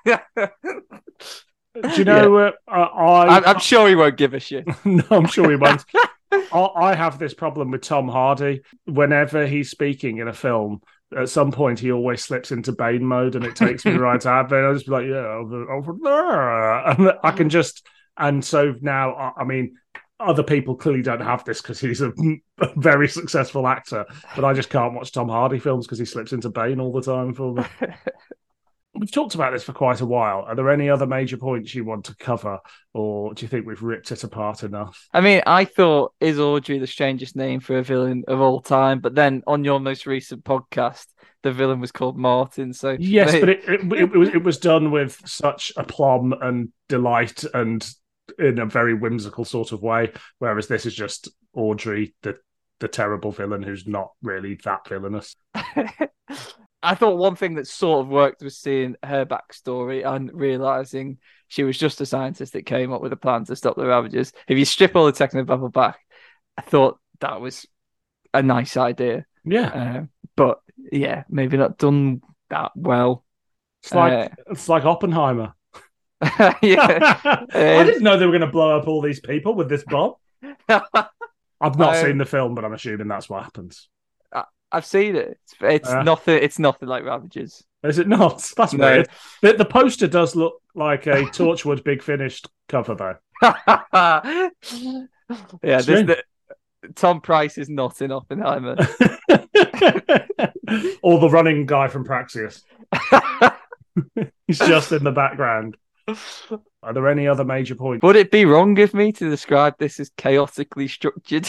Do you know, Yeah. uh, I, I'm, I'm sure he won't give a shit. No, I'm sure he won't. I, I have this problem with Tom Hardy. Whenever he's speaking in a film, at some point he always slips into Bane mode, and it takes me right out there. I'll just be like, yeah, over, over there. And I can just, and so now, I, I mean, other people clearly don't have this because he's a, a very successful actor, but I just can't watch Tom Hardy films because he slips into Bane all the time for me. We've talked about this for quite a while. Are there any other major points you want to cover, or do you think we've ripped it apart enough? I mean, I thought, is Audrey the strangest name for a villain of all time? But then on your most recent podcast, the villain was called Martin. So yes, they... but it, it, it, was, it was done with such aplomb and delight and in a very whimsical sort of way, whereas this is just Audrey, the, the terrible villain who's not really that villainous. I thought one thing that sort of worked was seeing her backstory and realizing she was just a scientist that came up with a plan to stop the Ravagers. If you strip all the technobabble back, I thought that was a nice idea. Yeah. Uh, but yeah, maybe not done that well. It's like Uh, it's like Oppenheimer. yeah. I didn't know they were going to blow up all these people with this bomb. I've not Um, seen the film, but I'm assuming that's what happens. I've seen it. It's, it's Uh. nothing. It's nothing like Ravagers. Is it not? That's No. weird. The, the poster does look like a Torchwood Big Finished cover, though. yeah, It's this, true. the, Tom Price is not in Oppenheimer. Or the running guy from Praxius. He's just in the background. Are there any other major points? Would it be wrong of me to describe this as chaotically structured?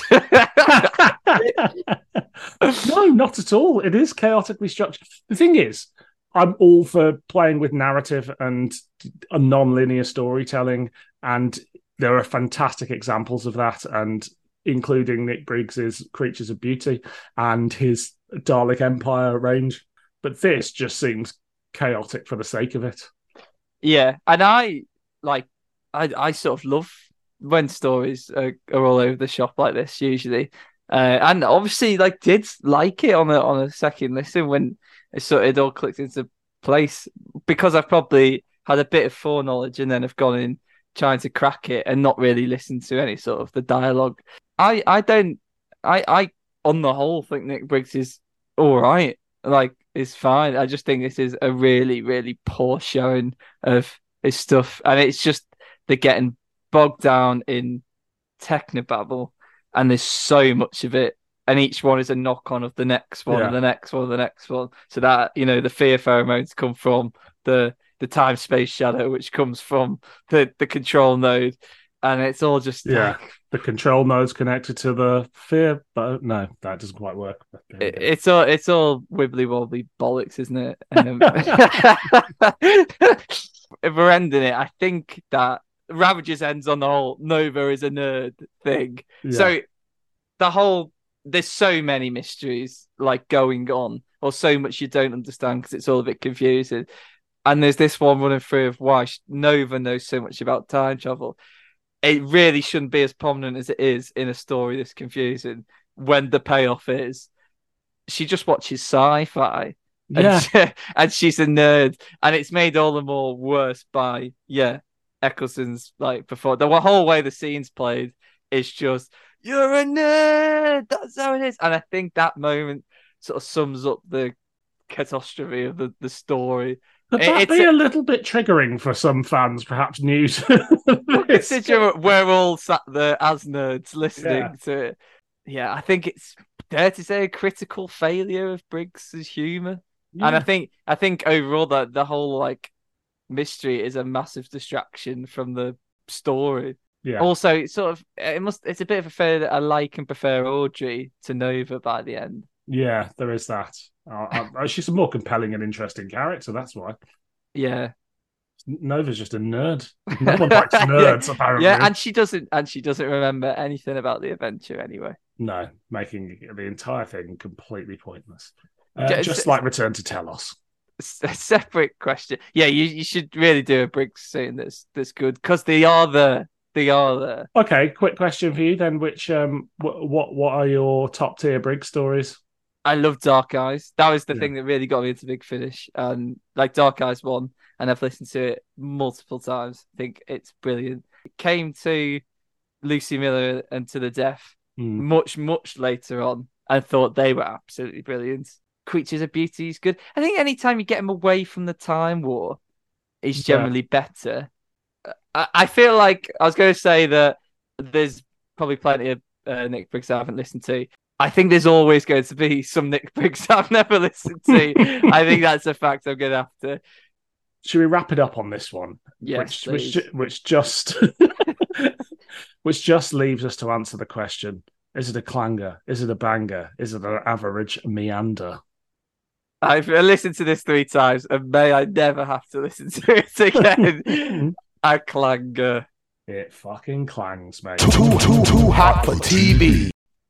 No, not at all. It is chaotically structured. The thing is, I'm all for playing with narrative and a non-linear storytelling, and there are fantastic examples of that, and including Nick Briggs's Creatures of Beauty and his Dalek Empire range. But this just seems chaotic for the sake of it. Yeah, and I like, I I sort of love when stories are, are all over the shop like this usually, uh, and obviously like did like it on a on a second listen when it sort of it all clicked into place, because I've probably had a bit of foreknowledge and then have gone in trying to crack it and not really listened to any sort of the dialogue. I I don't I I on the whole think Nick Briggs is all right. Like, it's fine. I just think this is a really, really poor showing of his stuff. And it's just they're getting bogged down in technobabble, and there's so much of it. And each one is a knock-on of the next one, Yeah. and the next one, and the next one. So that, you know, the fear pheromones come from the the time-space shadow, which comes from the, the control node. And it's all just Yeah. like... The control node's connected to the fear, but no, that doesn't quite work. It, it's all it's all wibbly wobbly bollocks, isn't it? Um, if we're ending it, I think that Ravagers ends on the whole Nova is a nerd thing. Yeah. So the whole there's so many mysteries like going on, or so much you don't understand because it's all a bit confusing. and there's this one running through of why Nova knows so much about time travel. It really shouldn't be as prominent as it is in a story this confusing when the payoff is she just watches sci-fi. Yeah. And, she, and she's a nerd. And it's made all the more worse by, yeah, Eccleston's like before. The whole way the scene's played is just, you're a nerd! That's how it is. And I think that moment sort of sums up the catastrophe of the, the story. Could that be a, a little bit triggering for some fans, perhaps news? We're all sat there as nerds listening yeah. to it. Yeah, I think it's dare to say a critical failure of Briggs's humour. Yeah. And I think I think overall that the whole like mystery is a massive distraction from the story. Yeah. Also, it's sort of it must it's a bit of a failure that I like and prefer Audrey to Nova by the end. Yeah, there is that. Uh, uh, she's a more compelling and interesting character. That's why. Yeah, Nova's just a nerd. No one likes nerds, yeah. apparently. Yeah, and she doesn't, and she doesn't remember anything about the adventure anyway. No, making the entire thing completely pointless. Uh, just, just like Return to Telos. A separate question. Yeah, you, you should really do a Briggs scene that's that's good because they are there. They are there. Okay, quick question for you then. Which um, what what what are your top tier Briggs stories? I love Dark Eyes. That was the yeah. thing that really got me into Big Finish. And like Dark Eyes one, and I've listened to it multiple times. I think it's brilliant. It came to Lucy Miller and To the Deaf mm. much, much later on and thought they were absolutely brilliant. Creatures of Beauty is good. I think anytime you get them away from the Time War is generally yeah. better. I, I feel like I was going to say that there's probably plenty of uh, Nick Briggs I haven't listened to. I think there's always going to be some Nick Briggs I've never listened to. I think that's a fact I'm going to have to. Should we wrap it up on this one? Yes, which, which, which just which just leaves us to answer the question: is it a clanger? Is it a banger? Is it an average meander? I've listened to this three times, and may I never have to listen to it again. A clanger. It fucking clangs, mate. Too, too, too hot for T V.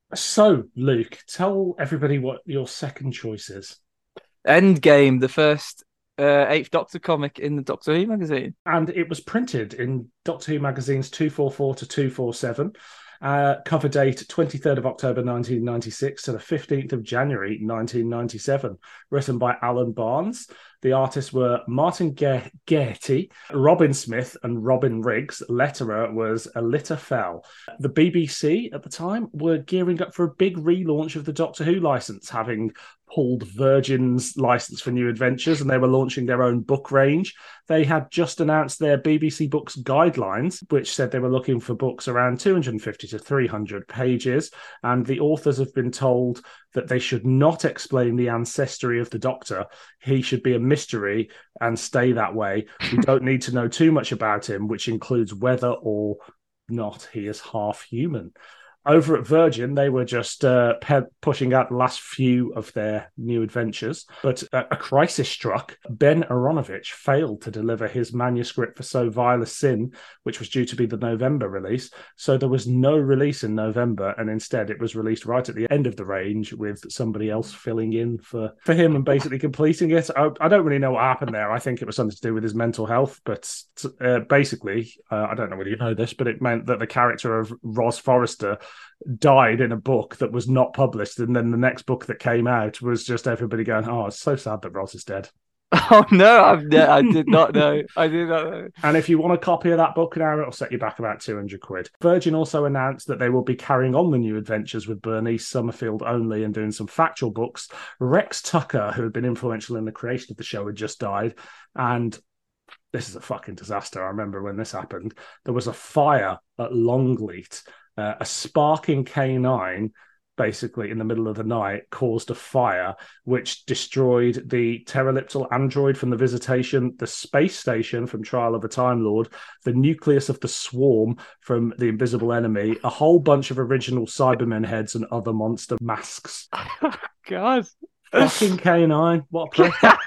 So, Luke, tell everybody what your second choice is. Endgame, the first uh, Eighth Doctor comic in the Doctor Who magazine. And it was printed in Doctor Who magazines two forty-four to two forty-seven. Uh, cover date twenty-third of October nineteen ninety-six to the fifteenth of January nineteen ninety-seven. Written by Alan Barnes. The artists were Martin Ge- Geraghty, Robin Smith, and Robin Riggs. Letterer was Alita Fell. The B B C at the time were gearing up for a big relaunch of the Doctor Who licence, having pulled Virgin's licence for New Adventures, and they were launching their own book range. They had just announced their B B C Books guidelines, which said they were looking for books around two hundred fifty to three hundred pages, and the authors have been told that they should not explain the ancestry of the Doctor. He should be a mystery and stay that way. We don't need to know too much about him, which includes whether or not he is half human. Over at Virgin, they were just uh, pe- pushing out the last few of their new adventures. But uh, a crisis struck. Ben Aronovich failed to deliver his manuscript for So Vile a Sin, which was due to be the November release. So there was no release in November, and instead it was released right at the end of the range with somebody else filling in for, for him and basically completing it. I, I don't really know what happened there. I think it was something to do with his mental health. But uh, basically, uh, I don't know whether you know this, but it meant that the character of Ros Forrester died in a book that was not published, and then the next book that came out was just everybody going, "Oh, it's so sad that Ros is dead." Oh no, I've ne- I did not know. I did not know. And if you want a copy of that book now, it'll set you back about two hundred quid. Virgin also announced that they will be carrying on the new adventures with Bernice Summerfield only and doing some factual books. Rex Tucker, who had been influential in the creation of the show, had just died, and this is a fucking disaster. I remember when this happened. There was a fire at Longleat. Uh, a sparking K nine, basically in the middle of the night, caused a fire which destroyed the pterodactyl android from the Visitation, the space station from Trial of a Time Lord, the nucleus of the Swarm from The Invisible Enemy, a whole bunch of original Cybermen heads and other monster masks. Oh, God. Fucking K nine. What a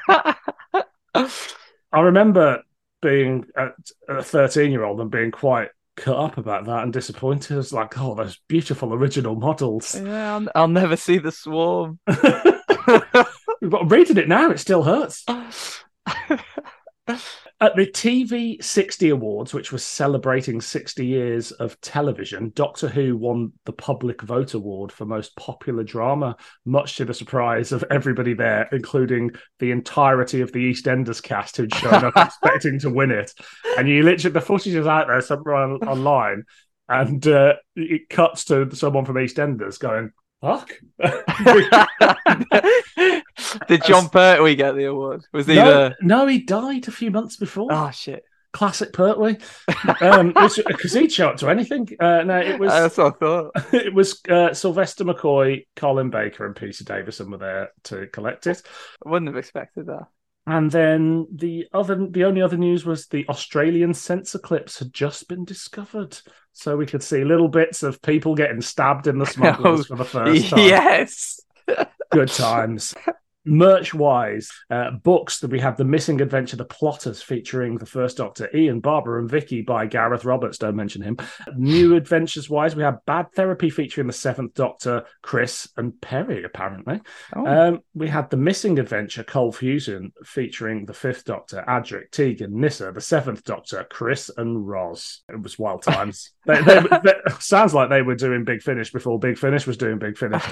prick. I remember being a, a thirteen-year-old and being quite cut up about that and disappointed. It was like, oh, those beautiful original models. Yeah, I'll, I'll never see the Swarm. But reading it now, it still hurts. At the T V sixty Awards, which was celebrating sixty years of television, Doctor Who won the Public Vote Award for Most Popular Drama, much to the surprise of everybody there, including the entirety of the EastEnders cast who'd shown up expecting to win it. And you literally, the footage is out there somewhere on, online, and uh, it cuts to someone from EastEnders going, fuck. Did John Pertwee get the award? Was he no, the... no, he died a few months before. Oh, shit. Classic Pertwee. Um, because he'd show up to anything. Uh, no, it was... That's what I thought. It was uh, Sylvester McCoy, Colin Baker and Peter Davison were there to collect it. I wouldn't have expected that. And then the other, the only other news was the Australian censor clips had just been discovered. So we could see little bits of people getting stabbed in the smugglers Oh, for the first time. Yes. Good times. Merch-wise, uh, books that we have The Missing Adventure, The Plotters, featuring the First Doctor, Ian, Barbara and Vicky by Gareth Roberts, don't mention him. New adventures-wise, we have Bad Therapy featuring the Seventh Doctor, Chris and Perry, apparently. Oh. Um, we had The Missing Adventure, Cold Fusion, featuring the Fifth Doctor, Adric, Tegan, Nissa, the Seventh Doctor, Chris and Roz. It was wild times. they, they, they, sounds like they were doing Big Finish before Big Finish was doing Big Finish.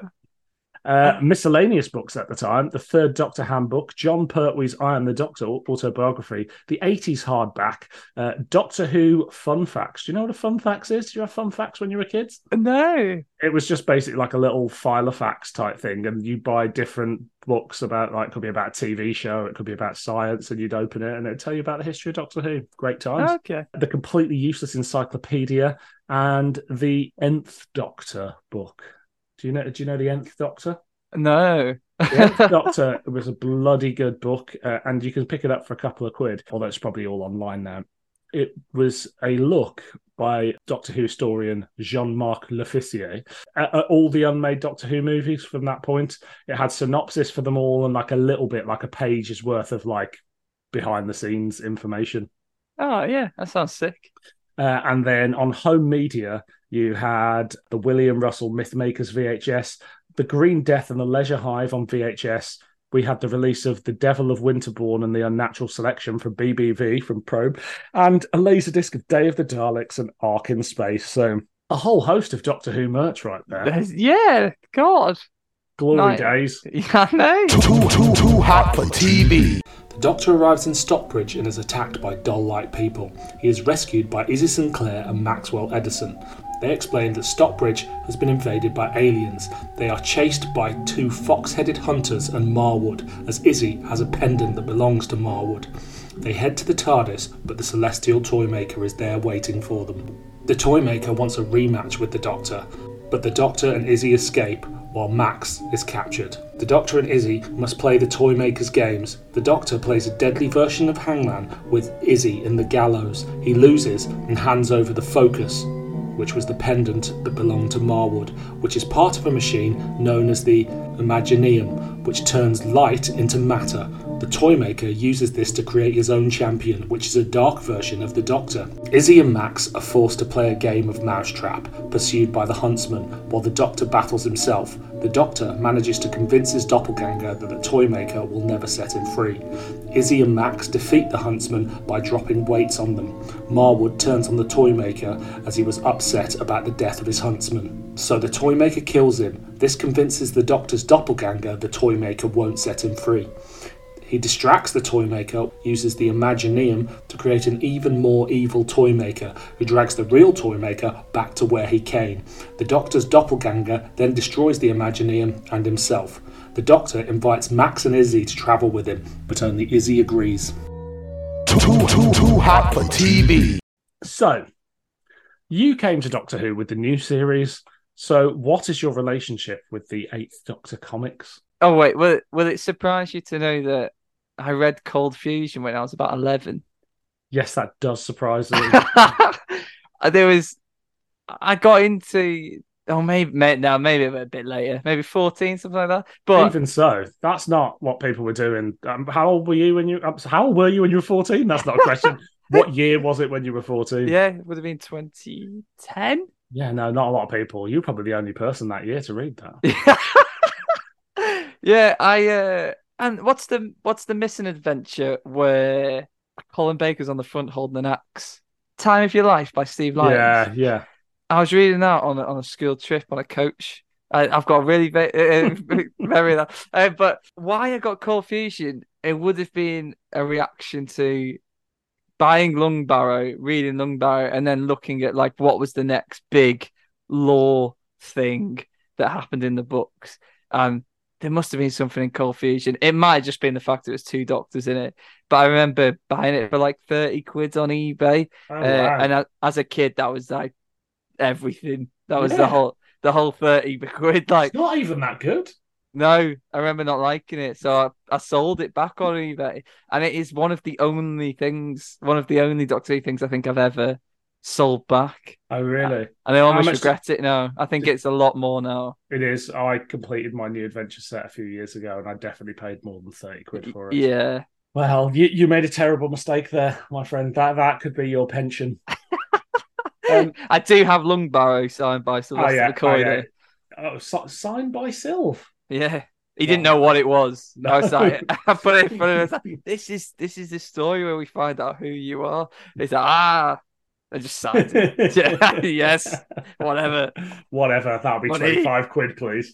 Uh, miscellaneous books at the time: the Third Doctor Handbook, John Pertwee's I Am the Doctor autobiography, the eighties hardback, uh, Doctor Who Fun Facts. Do you know what a Fun Facts is? Did you have Fun Facts when you were kids? No. It was just basically like a little file of facts type thing, and you buy different books about, like, it could be about a T V show, it could be about science, and you'd open it and it'd tell you about the history of Doctor Who. Great times. Okay. The Completely Useless Encyclopedia and the Nth Doctor book. Do you know? Do you know the Nth Doctor? No. The Nth Doctor was a bloody good book, uh, and you can pick it up for a couple of quid, although it's probably all online now. It was a look by Doctor Who historian Jean-Marc Lefisier at, at all the unmade Doctor Who movies from that point. It had synopsis for them all and like a little bit, like a page's worth of like behind the scenes information. Oh, yeah, that sounds sick. Uh, and then on home media, you had the William Russell Mythmakers V H S, The Green Death and the Leisure Hive on V H S. We had the release of The Devil of Winterbourne and the Unnatural Selection from B B V, from Probe, and a laserdisc of Day of the Daleks and Ark in Space. So a whole host of Doctor Who merch right there. There's, yeah, God. Glory Nice. days. Yeah, I know. Too, too, too hot for T V. The Doctor arrives in Stockbridge and is attacked by doll-like people. He is rescued by Izzy Sinclair and Maxwell Edison. They explain that Stockbridge has been invaded by aliens. They are chased by two fox-headed hunters and Marwood, as Izzy has a pendant that belongs to Marwood. They head to the TARDIS, but the Celestial Toymaker is there waiting for them. The Toymaker wants a rematch with the Doctor, but the Doctor and Izzy escape while Max is captured. The Doctor and Izzy must play the Toymaker's games. The Doctor plays a deadly version of Hangman with Izzy in the gallows. He loses and hands over the Focus, which was the pendant that belonged to Marwood, which is part of a machine known as the Imagineum, which turns light into matter. The Toymaker uses this to create his own champion, which is a dark version of the Doctor. Izzy and Max are forced to play a game of mousetrap, pursued by the Huntsman, while the Doctor battles himself. The Doctor manages to convince his doppelganger that the Toymaker will never set him free. Izzy and Max defeat the Huntsman by dropping weights on them. Marwood turns on the Toymaker as he was upset about the death of his Huntsman. So the Toymaker kills him. This convinces the Doctor's doppelganger the Toymaker won't set him free. He distracts the Toymaker, uses the Imagineum to create an even more evil Toymaker, who drags the real Toymaker back to where he came. The Doctor's doppelganger then destroys the Imagineum and himself. The Doctor invites Max and Izzy to travel with him, but only Izzy agrees. Too, too, too hot for T V. So, you came to Doctor Who with the new series. So, what is your relationship with the Eighth Doctor comics? Oh, wait, will it, will it surprise you to know that I read Cold Fusion when I was about eleven? Yes, that does surprise me. There was, I got into, oh, maybe, maybe, no, maybe a bit later, maybe fourteen, something like that. But even so, that's not what people were doing. Um, how old were you when you? Um, how old were you when you were fourteen? That's not a question. What year was it when you were fourteen? Yeah, it would have been twenty ten. Yeah, no, not a lot of people. You're probably the only person that year to read that. Yeah, I uh, And what's the what's the missing adventure where Colin Baker's on the front holding an axe? Time of Your Life by Steve Lyons. Yeah, yeah. I was reading that on a, on a school trip on a coach. I, I've got a really va- uh, memory of that. Uh, but why I got Cold Fusion, it would have been a reaction to buying Lungbarrow, reading Lungbarrow, and then looking at like what was the next big lore thing that happened in the books. And there must have been something in Cold Fusion. It might have just been the fact there was two doctors in it. But I remember buying it for like thirty quid on eBay. Oh, uh, wow. And I, as a kid, that was like everything. That was Yeah. the whole the whole thirty quid. Like, It's not even that good. no, I remember not liking it. So I, I sold it back on eBay. And it is one of the only things, one of the only Doctor Who things I think I've ever sold back. Oh, really? And I almost much regret it now. I think it's a lot more now. It is. I completed my New Adventure set a few years ago, and I definitely paid more than thirty quid for it. Yeah. Well, you, you made a terrible mistake there, my friend. That that could be your pension. um, I do have Lungbarrow signed by Sylvester oh, yeah, McCoy. oh, yeah. Oh, so, signed by Sylv. Yeah. He didn't know what it was. No. I was like, I put it in front of him. I was like, this is this is the story where we find out who you are. He's like, ah, I just signed it. Yes, whatever. Whatever. That'll be Money. twenty-five quid, please.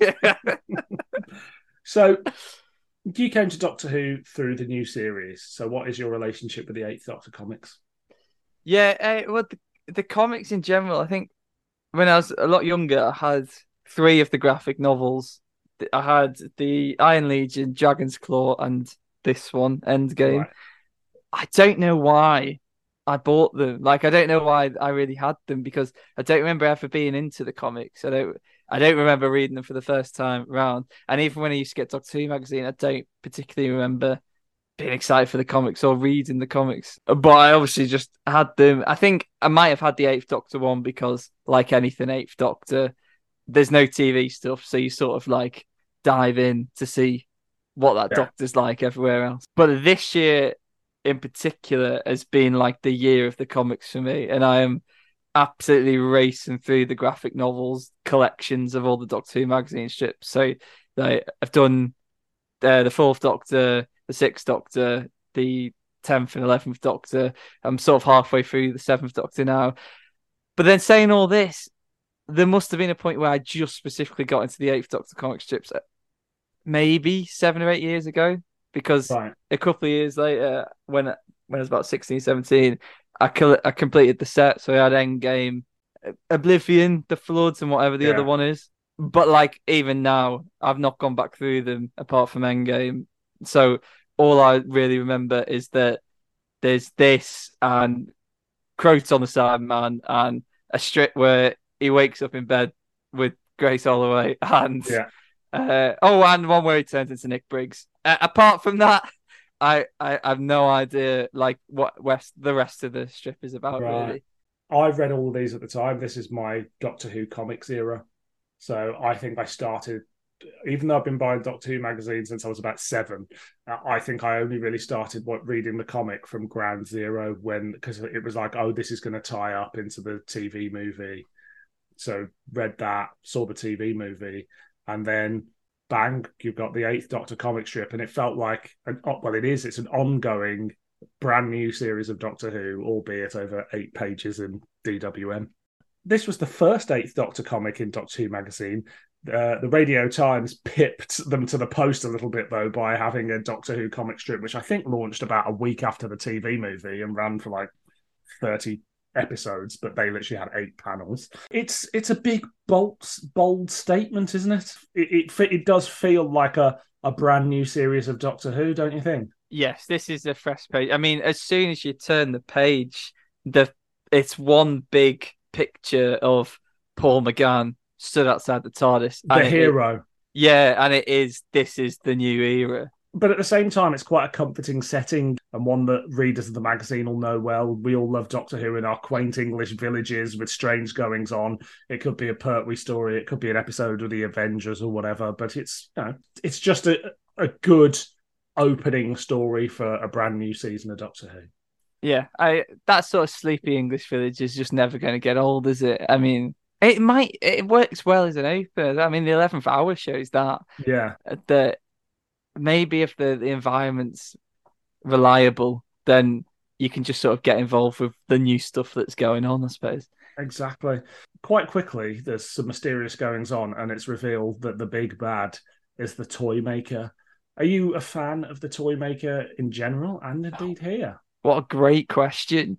So, you came to Doctor Who through the new series. So, what is your relationship with the Eighth Doctor comics? Yeah, uh, well, the, the comics in general, I think when I was a lot younger, I had three of the graphic novels. I had the Iron Legion, Dragon's Claw, and this one, Endgame. Right. I don't know why I bought them. Like, I don't know why I really had them, because I don't remember ever being into the comics. I don't I don't remember reading them for the first time round. And even when I used to get Doctor Who magazine, I don't particularly remember being excited for the comics or reading the comics. But I obviously just had them. I think I might have had the Eighth Doctor one because, like anything Eighth Doctor, there's no T V stuff, so you sort of like dive in to see what that Yeah. Doctor's like everywhere else. But this year in particular has been like the year of the comics for me, and I am absolutely racing through the graphic novels collections of all the Doctor Who magazine strips. So like, I've done uh, the Fourth Doctor, the Sixth Doctor, the tenth and eleventh Doctor. I'm sort of halfway through the Seventh Doctor now. But then saying all this, there must have been a point where I just specifically got into the Eighth Doctor comic strips maybe seven or eight years ago, because Right. a couple of years later, when when I was about sixteen, seventeen, I, co- I completed the set. So I had Endgame, Oblivion, The Floods, and whatever the Yeah. other one is. But like, even now, I've not gone back through them apart from Endgame. So all I really remember is that there's this and Croton the Sideman and a strip where he wakes up in bed with Grace Holloway and Yeah. uh, oh, and one where he turns into Nick Briggs. Uh, apart from that, I, I I have no idea like what West the rest of the strip is about. Right. Really. I've read all of these at the time. This is my Doctor Who comics era. So I think I started, even though I've been buying Doctor Who magazines since I was about seven, uh, I think I only really started what reading the comic from Ground Zero, when, because it was like, oh, this is going to tie up into the T V movie. So read that, saw the T V movie, and then bang, you've got the Eighth Doctor comic strip, and it felt like, an, well, it is, it's an ongoing, brand new series of Doctor Who, albeit over eight pages in D W M. This was the first Eighth Doctor comic in Doctor Who magazine. Uh, the Radio Times pipped them to the post a little bit, though, by having a Doctor Who comic strip, which I think launched about a week after the T V movie and ran for like thirty episodes, but they literally had eight panels. It's it's a big, bold, bold statement, isn't it? It it, it does feel like a, a brand new series of Doctor Who, don't you think? Yes, this is a fresh page. I mean, as soon as you turn the page, the it's one big picture of Paul McGann stood outside the TARDIS. The and it- hero. yeah, and it is, this is the new era. But at the same time, it's quite a comforting setting, and one that readers of the magazine will know well. We all love Doctor Who in our quaint English villages with strange goings on. It could be a Pertwee story, it could be an episode of the Avengers or whatever, but it's, you know, it's just a, a good opening story for a brand new season of Doctor Who. Yeah, I that sort of sleepy English village is just never going to get old, is it? I mean, it might, it works well as an opener. I mean, the eleventh hour shows that. Yeah. That maybe if the, the environment's reliable, then you can just sort of get involved with the new stuff that's going on, I suppose. Exactly. Quite quickly, there's some mysterious goings on, and it's revealed that the big bad is the toy maker. Are you a fan of the toy maker in general, and indeed here? What a great question.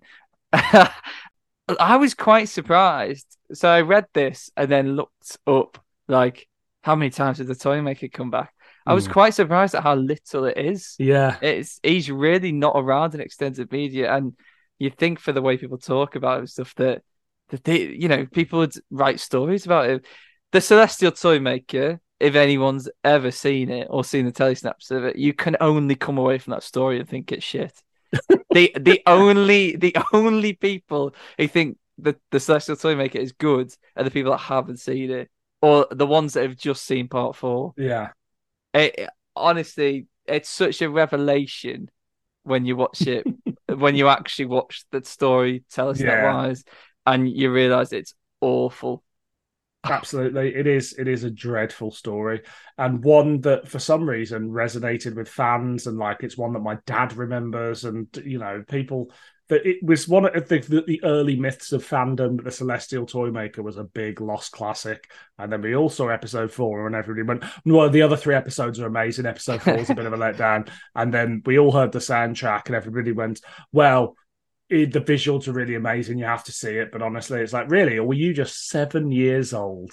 I was quite surprised. So I read this and then looked up, like, how many times did the toy maker come back? I was Mm. quite surprised at how little it is. Yeah. It's he's really not around in extended media, and you think for the way people talk about him and stuff that that they, you know, people would write stories about it. The Celestial Toymaker, if anyone's ever seen it or seen the telesnaps of it, you can only come away from that story and think it's shit. the the only the only people who think that the Celestial Toymaker is good are the people that haven't seen it, or the ones that have just seen part four. Yeah. It, honestly, it's such a revelation when you watch it, when you actually watch the story telesnap Yeah. wise, and you realize it's awful. Absolutely. It is it is a dreadful story, and one that for some reason resonated with fans, and like it's one that my dad remembers, and you know, people that it was one of the, the, the early myths of fandom that the Celestial Toymaker was a big lost classic. And then we all saw episode four, and everybody went, well, the other three episodes are amazing. Episode four is a bit of a letdown. And then we all heard the soundtrack, and everybody went, well, it, the visuals are really amazing. You have to see it. But honestly, it's like, really? Or were you just seven years old?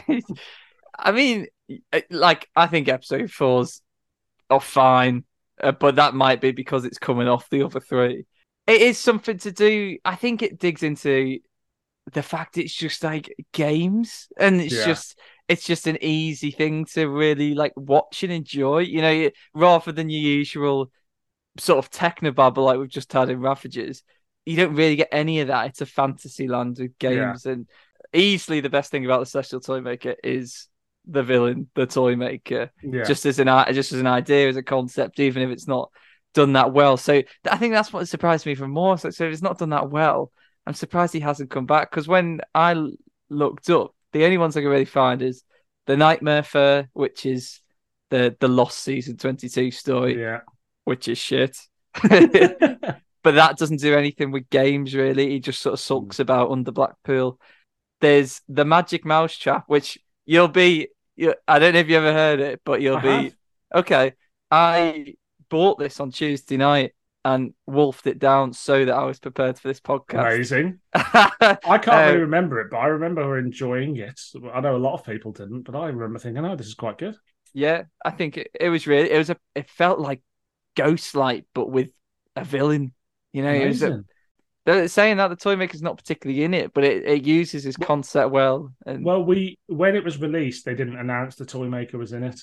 I mean, like, I think episode four's are fine, uh, but that might be because it's coming off the other three. It is something to do. I think it digs into the fact it's just like games, and it's Yeah. just it's just an easy thing to really like watch and enjoy. You know, rather than your usual sort of technobabble like we've just had in Ravages, you don't really get any of that. It's a fantasy land with games, yeah. And easily the best thing about the Celestial Toymaker is the villain, the Toymaker. Yeah. Just as an just as an idea, as a concept, even if it's not done that well. So I think that's what surprised me even more. So, so if it's not done that well, I'm surprised he hasn't come back. Because when I looked up, the only ones I could really find is the Nightmare Fair, which is the the Lost Season twenty-two story, Yeah. which is shit. But that doesn't do anything with games, really. He just sort of sulks about under Blackpool. There's the Magic Mousetrap, which you'll be... You, I don't know if you ever heard it, but you'll I be... have. Okay, I bought this on Tuesday night and wolfed it down so that I was prepared for this podcast. Amazing. I can't Um, really remember it, but I remember enjoying it. I know a lot of people didn't, but I remember thinking, oh, this is quite good. Yeah, I think it, it was really... It was a. It felt like Ghostlight, but with a villain. You know, it was a, Amazing. they're saying that the Toymaker's not particularly in it, but it, it uses his Well- concept well. And Well, we when it was released, they didn't announce the Toymaker was in it.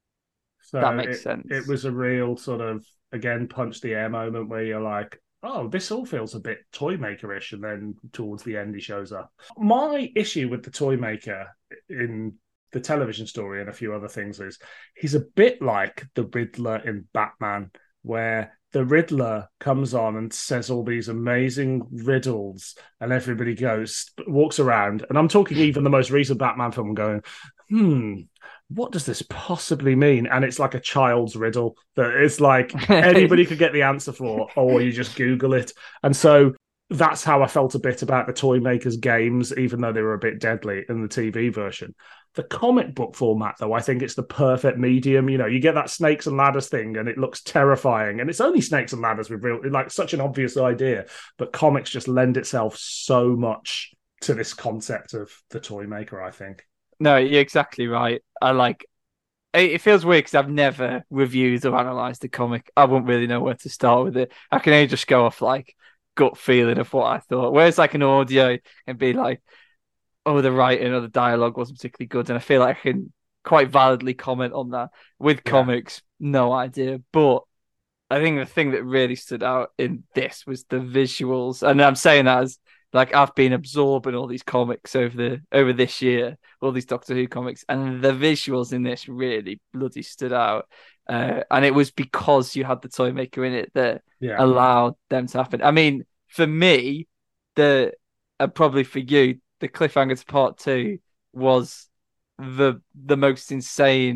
So That makes it, sense. It was a real sort of, again, punch the air moment where you're like, oh, this all feels a bit Toymaker-ish, and then towards the end he shows up. My issue with the Toymaker in the television story and a few other things is he's a bit like the Riddler in Batman, where the Riddler comes on and says all these amazing riddles, and everybody goes, walks around. And I'm talking even the most recent Batman film going, hmm, what does this possibly mean? And it's like a child's riddle that is like anybody could get the answer for, or you just Google it. And so that's how I felt a bit about the Toymaker's games, even though they were a bit deadly in the T V version. The comic book format, though, I think it's the perfect medium. You know, you get that snakes and ladders thing, and it looks terrifying. And it's only snakes and ladders with real, like, such an obvious idea. But comics just lend itself so much to this concept of the Toymaker, I think. no, you're exactly right. I like. It, it feels weird because I've never reviewed or analysed the comic. I wouldn't really know where to start with it. I can only just go off like gut feeling of what I thought. Whereas like an audio and be like, oh, the writing or the dialogue wasn't particularly good, and I feel like I can quite validly comment on that. With Yeah. comics, no idea. But I think the thing that really stood out in this was the visuals, and I'm saying that as like I've been absorbing all these comics over the over this year, all these Doctor Who comics, and the visuals in this really bloody stood out. Uh, and it was because you had the Toymaker in it that Yeah. allowed them to happen. I mean, for me, the and probably for you, the cliffhanger to part two was the the most insane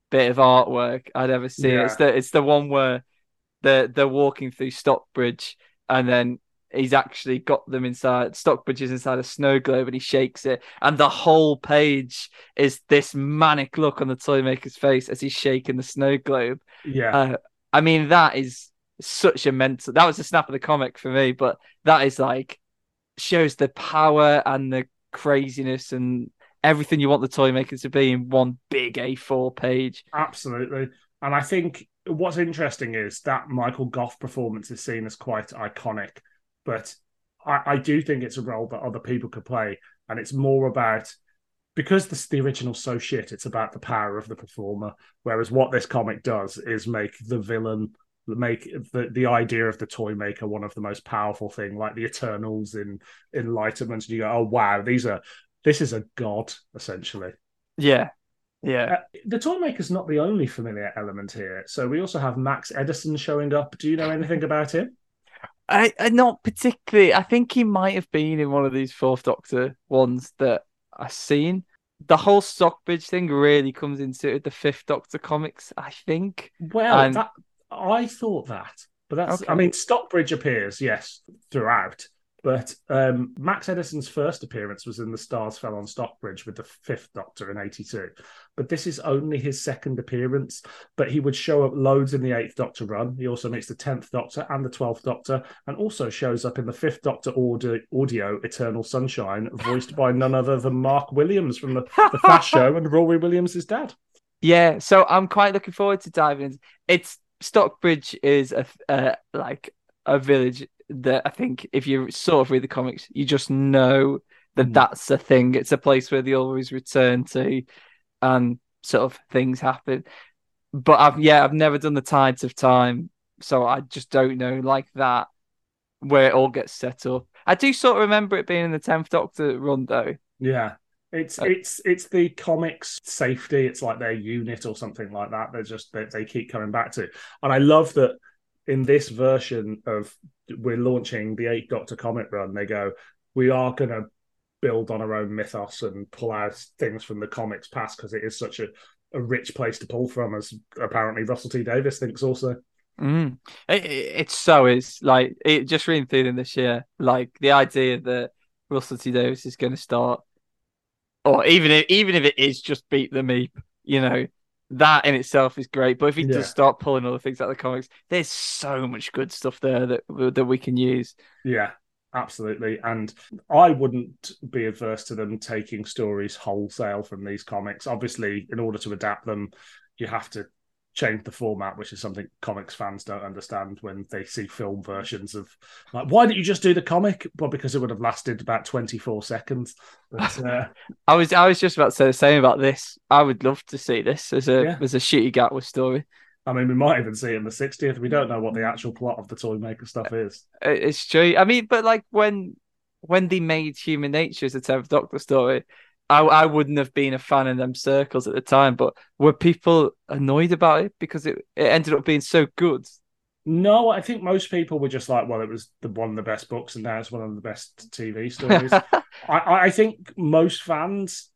bit of artwork I'd ever seen. Yeah. It's the it's the one where they're they're walking through Stockbridge, and then he's actually got them inside. Stockbridge is inside a snow globe, and he shakes it, and the whole page is this manic look on the Toymaker's face as he's shaking the snow globe. Yeah. Uh, I mean, that is such a mental. That was the snap of the comic for me, but that is like shows the power and the craziness and everything you want the Toymaker to be in one big A four page. Absolutely. And I think what's interesting is that Michael Gough performance is seen as quite iconic, but I, I do think it's a role that other people could play. And it's more about, because the, the original's so shit, it's about the power of the performer. Whereas what this comic does is make the villain, make the, the idea of the Toymaker one of the most powerful thing, like the Eternals in Enlightenment. And you go, oh, wow, these are, this is a god, essentially. Yeah. Yeah. Uh, the Toymaker's not the only familiar element here. So we also have Max Edison showing up. Do you know anything about him? I, I not particularly. I think he might have been in one of these Fourth Doctor ones that I've seen. The whole Stockbridge thing really comes into the Fifth Doctor comics, I think. Well, and... that, I thought that. But that's, okay. I mean, Stockbridge appears, yes, throughout. But um, Max Edison's first appearance was in The Stars Fell on Stockbridge with the Fifth Doctor in eighty-two. But this is only his second appearance. But he would show up loads in the Eighth Doctor run. He also meets the Tenth Doctor and the Twelfth Doctor, and also shows up in the Fifth Doctor audio, audio Eternal Sunshine, voiced by none other than Mark Williams from the, the Fast Show and Rory Williams' dad. Yeah, so I'm quite looking forward to diving in. It's Stockbridge is a uh, like a village that I think if you sort of read the comics, you just know that mm. that's a thing. It's a place where they always return to, and sort of things happen. But I've yeah, I've never done the Tides of Time, so I just don't know like that where it all gets set up. I do sort of remember it being in the Tenth Doctor run though. Yeah. It's uh, it's it's the comics safety. It's like their unit or something like that. They're just they, they keep coming back to, and I love that in this version of we're launching the Eighth Doctor comic run. They go, we are going to build on our own mythos and pull out things from the comics past because it is such a, a rich place to pull from, as apparently Russell T Davies thinks also. Mm. It, it, it so is like it just reading through them this year. Like the idea that Russell T Davies is going to start. Or even if even if it is just beat the meep, you know, that in itself is great. But if he yeah. does start pulling other things out of the comics, there's so much good stuff there that that we can use. Yeah, absolutely. And I wouldn't be adverse to them taking stories wholesale from these comics. Obviously, in order to adapt them, you have to change the format, which is something comics fans don't understand when they see film versions of, like, why didn't you just do the comic? Well, because it would have lasted about twenty-four seconds. But, uh... I was I was just about to say the same about this. I would love to see this as a yeah. as a Shitty Gatwa story. I mean, we might even see it in the sixtieth. We don't know what the actual plot of the Toymaker stuff is. It's true. I mean, but like when when they made Human Nature as a Tenth Doctor story, I, I wouldn't have been a fan in them circles at the time, but were people annoyed about it because it, it ended up being so good? No, I think most people were just like, well, it was the one of the best books and now it's one of the best T V stories. I, I think most fans,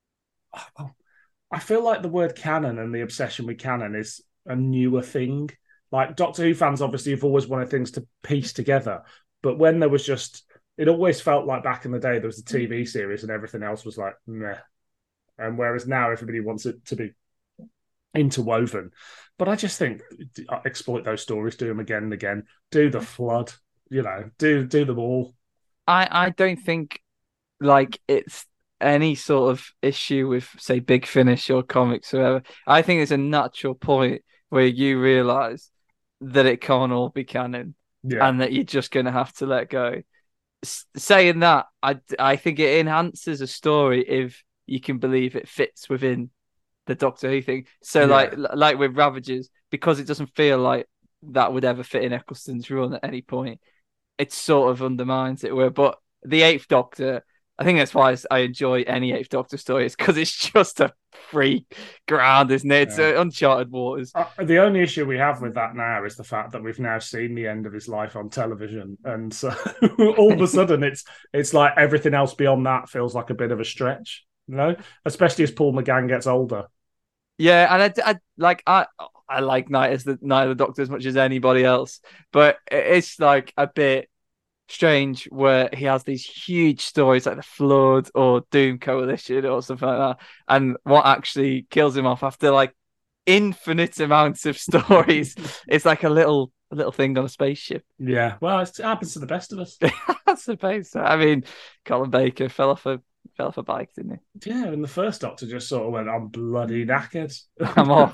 I feel like the word canon and the obsession with canon is a newer thing. Like Doctor Who fans obviously have always wanted things to piece together, but when there was just, it always felt like back in the day there was a T V series and everything else was like, meh. And whereas now everybody wants it to be interwoven. But I just think exploit those stories, do them again and again. Do the Flood, you know, do do them all. I, I don't think like it's any sort of issue with, say, Big Finish or comics or whatever. I think there's a natural point where you realise that it can't all be canon yeah. and that you're just going to have to let go. Saying that, I, I think it enhances a story if you can believe it fits within the Doctor Who thing. So, yeah. like like with Ravagers, because it doesn't feel like that would ever fit in Eccleston's run at any point, it sort of undermines it. Where, but the Eighth Doctor, I think that's why I enjoy any Eighth Doctor story, is because it's just a free ground, isn't it? It's yeah. uh, uncharted waters. Uh, the only issue we have with that now is the fact that we've now seen the end of his life on television, and so all of a sudden it's it's like everything else beyond that feels like a bit of a stretch, you know. Especially as Paul McGann gets older. Yeah, and I, I like I I like Night as the Night of the Doctor as much as anybody else, but it's like a bit strange where he has these huge stories like the Flood or Doom Coalition or something like that, and what actually kills him off after like infinite amounts of stories is like a little a little thing on a spaceship. Yeah, well, it happens to the best of us. I suppose so. I mean, Colin Baker fell off a fell off a bike, didn't he? Yeah, and the first Doctor just sort of went, I'm bloody knackered. I'm off.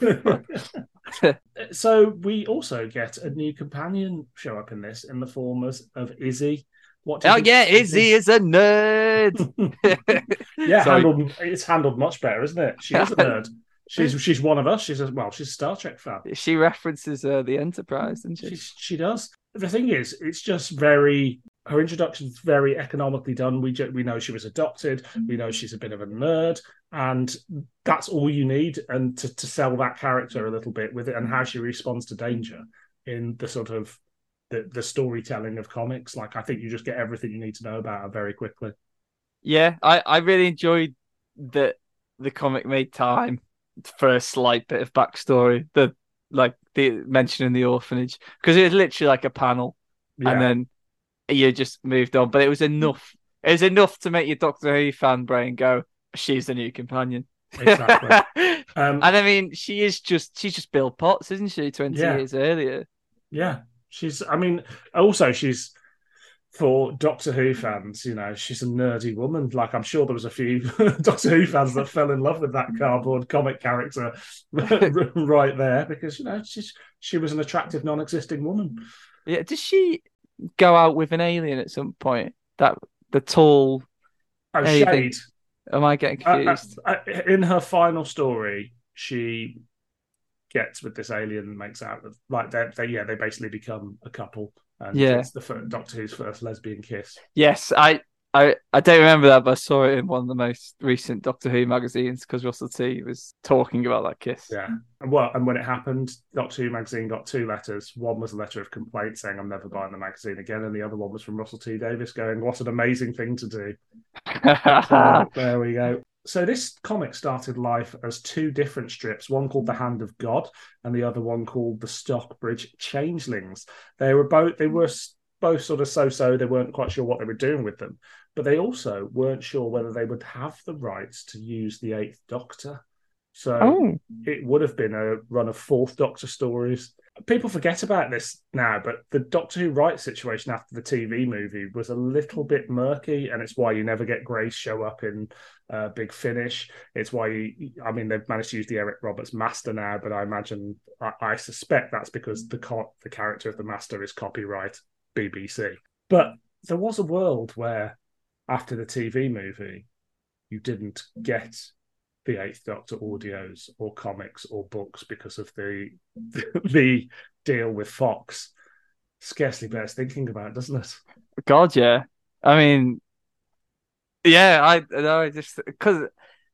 So we also get a new companion show up in this in the form of, of Izzy. What Oh yeah, Izzy is a nerd. Yeah, handled, it's handled much better, isn't it? She is a nerd. She's she's one of us. She's a, well, she's a Star Trek fan. She references uh, the Enterprise, doesn't she? she? She does. The thing is, it's just very. Her introduction is very economically done. We ju- we know she was adopted. We know she's a bit of a nerd, and that's all you need. And to, to sell that character a little bit with it, and how she responds to danger in the sort of the, the storytelling of comics. Like, I think you just get everything you need to know about her very quickly. Yeah, I, I really enjoyed that the comic made time for a slight bit of backstory. The like the mentioning the orphanage, because it was literally like a panel, Yeah. and then you just moved on. But it was enough. It was enough to make your Doctor Who fan brain go, "She's the new companion." Exactly. um, and I mean, she is just she's just Bill Potts, isn't she? Twenty Yeah. years earlier. Yeah, she's. I mean, also she's for Doctor Who fans. You know, she's a nerdy woman. Like, I'm sure there was a few Doctor Who fans that fell in love with that cardboard comic character right there, because you know she's she was an attractive, non-existing woman. Yeah, does she go out with an alien at some point? That the tall. Oh, alien Shade. thing? Am I getting confused? Uh, uh, in her final story, she gets with this alien and makes out with like they, they yeah they basically become a couple, and Yeah. it's the first, Doctor Who's first lesbian kiss. Yes, I, I, I don't remember that, but I saw it in one of the most recent Doctor Who magazines because Russell T was talking about that kiss. Yeah, and well, and when it happened, Doctor Who magazine got two letters. One was a letter of complaint saying I'm never buying the magazine again, and the other one was from Russell T Davies going, "What an amazing thing to do." So, there we go. So this comic started life as two different strips, one called The Hand of God and the other one called The Stockbridge Changelings. They were both they were both sort of so-so. They weren't quite sure what they were doing with them, but they also weren't sure whether they would have the rights to use the Eighth Doctor. So Oh. it would have been a run of Fourth Doctor stories. People forget about this now, but the Doctor Who rights situation after the T V movie was a little bit murky, and it's why you never get Grace show up in uh, Big Finish. It's why, you, I mean, they've managed to use the Eric Roberts Master now, but I imagine, I, I suspect that's because the co- the character of the Master is copyright B B C. But there was a world where, after the T V movie, you didn't get the Eighth Doctor audios or comics or books because of the the deal with Fox. Scarcely bears thinking about, doesn't it? God, yeah. I mean, yeah, I know. I just because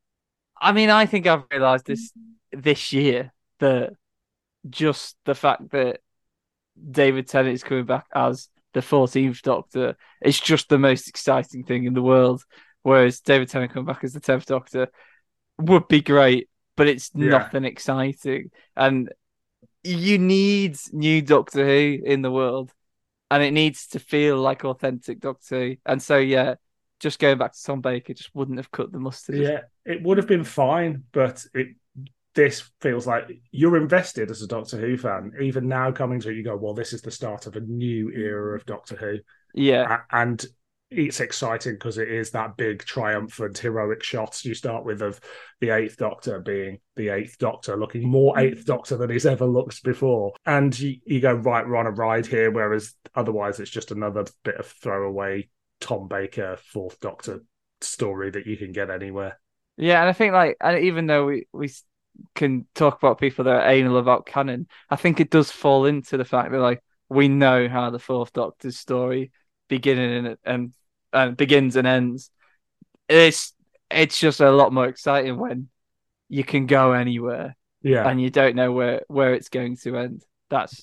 I mean, I think I've realised this this year that just the fact that David Tennant is coming back as the fourteenth Doctor is just the most exciting thing in the world. Whereas David Tennant coming back as the tenth Doctor would be great, but it's Yeah. nothing exciting. And you need new Doctor Who in the world, and it needs to feel like authentic Doctor Who. And so, yeah, just going back to Tom Baker just wouldn't have cut the mustard. Yeah, it would have been fine, but it this feels like you're invested as a Doctor Who fan. Even now coming to it, you go, well, this is the start of a new era of Doctor Who. Yeah. A- And it's exciting because it is that big, triumphant, heroic shots you start with of the Eighth Doctor being the Eighth Doctor, looking more Eighth Doctor than he's ever looked before. And you, you go, right, we're on a ride here, whereas otherwise it's just another bit of throwaway Tom Baker Fourth Doctor story that you can get anywhere. Yeah, and I think, like, and even though we, we can talk about people that are anal about canon, I think it does fall into the fact that, like, we know how the Fourth Doctor's story beginning and, and and begins and ends. It's it's just a lot more exciting when you can go anywhere, Yeah. and you don't know where, where it's going to end. That's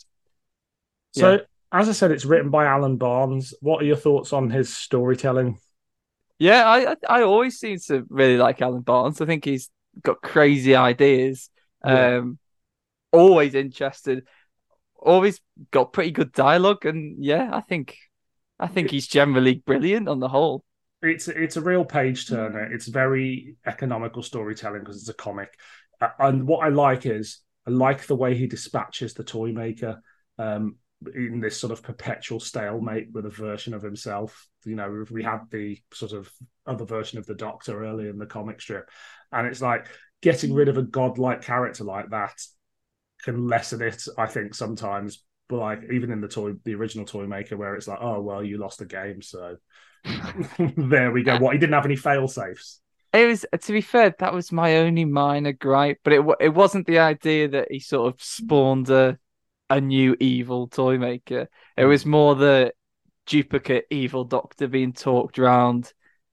So, yeah. as I said, it's written by Alan Barnes. What are your thoughts on his storytelling? Yeah, I I I always seem to really like Alan Barnes. I think he's got crazy ideas, Yeah. Um, always interested. Always got pretty good dialogue, and yeah, I think I think he's generally brilliant on the whole. It's it's a real page turner. It's very economical storytelling because it's a comic, uh, and what I like is I like the way he dispatches the toy maker um, in this sort of perpetual stalemate with a version of himself. You know, we had the sort of other version of the Doctor early in the comic strip, and it's like getting rid of a godlike character like that can lessen it, I think, sometimes. But like even in the toy, the original toy maker, where it's like, oh well, you lost the game, so. There we go. What, he didn't have any fail safes? It was, to be fair, that was my only minor gripe, but it it wasn't the idea that he sort of spawned a a new evil toy maker. It was more the duplicate evil Doctor being talked around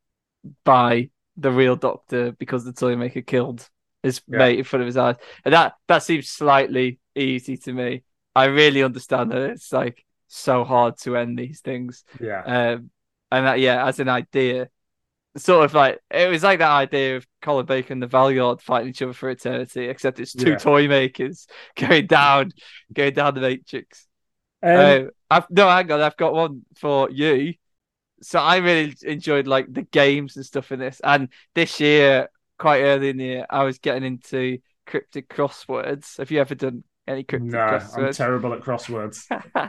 by the real Doctor because the toy maker killed his yeah. mate in front of his eyes, and that that seems slightly easy to me. I really understand that it's like so hard to end these things. Yeah. Um, And that, yeah, as an idea, sort of like, it was like that idea of Colin Baker and the Valyard fighting each other for eternity, except it's two yeah. toy makers going down, going down the Matrix. Um, uh, I've, no, hang on, I've got one for you. So I really enjoyed like the games and stuff in this. And this year, quite early in the year, I was getting into cryptic crosswords. Have you ever done any cryptic no, crosswords? I'm terrible at crosswords.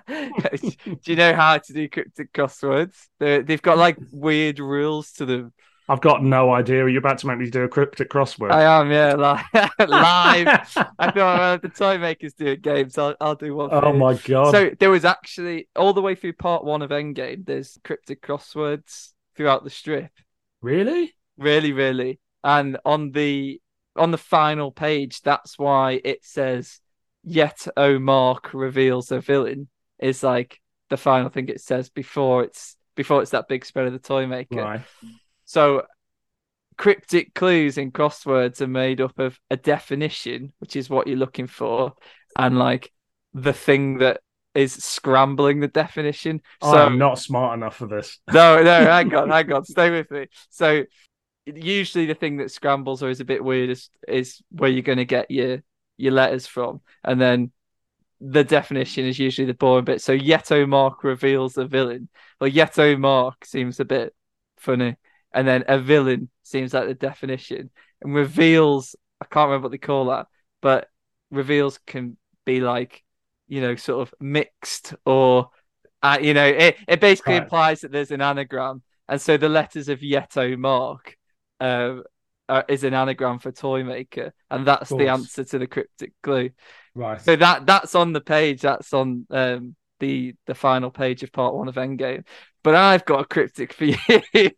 Do you know how to do cryptic crosswords? They're, they've got like weird rules to them. I've got no idea. Are you about to make me do a cryptic crossword? I am, yeah, live. live. I thought well, the toy makers do it games. I'll, I'll do one. Oh my god! So there was actually all the way through part one of Endgame. There's cryptic crosswords throughout the strip. Really? Really, really. And on the on the final page, that's why it says, "Yet O Mark reveals a villain." Is like the final thing it says before it's before it's that big spread of the toy maker. Right. So cryptic clues in crosswords are made up of a definition, which is what you're looking for, and like the thing that is scrambling the definition. So I'm not smart enough for this. No, no, hang on, hang on, stay with me. So usually the thing that scrambles or is a bit weird is, is where you're going to get your your letters from, and then the definition is usually the boring bit. So Yet O Mark reveals the villain. Well, Yet O Mark seems a bit funny. And then a villain seems like the definition. And reveals, I can't remember what they call that, but reveals can be like, you know, sort of mixed or, uh, you know, it, it basically right. implies that there's an anagram. And so the letters of Yet O Mark uh, uh, is an anagram for toy maker. And that's the answer to the cryptic clue. Right. So that that's on the page. That's on um, the the final page of part one of Endgame. But I've got a cryptic for you.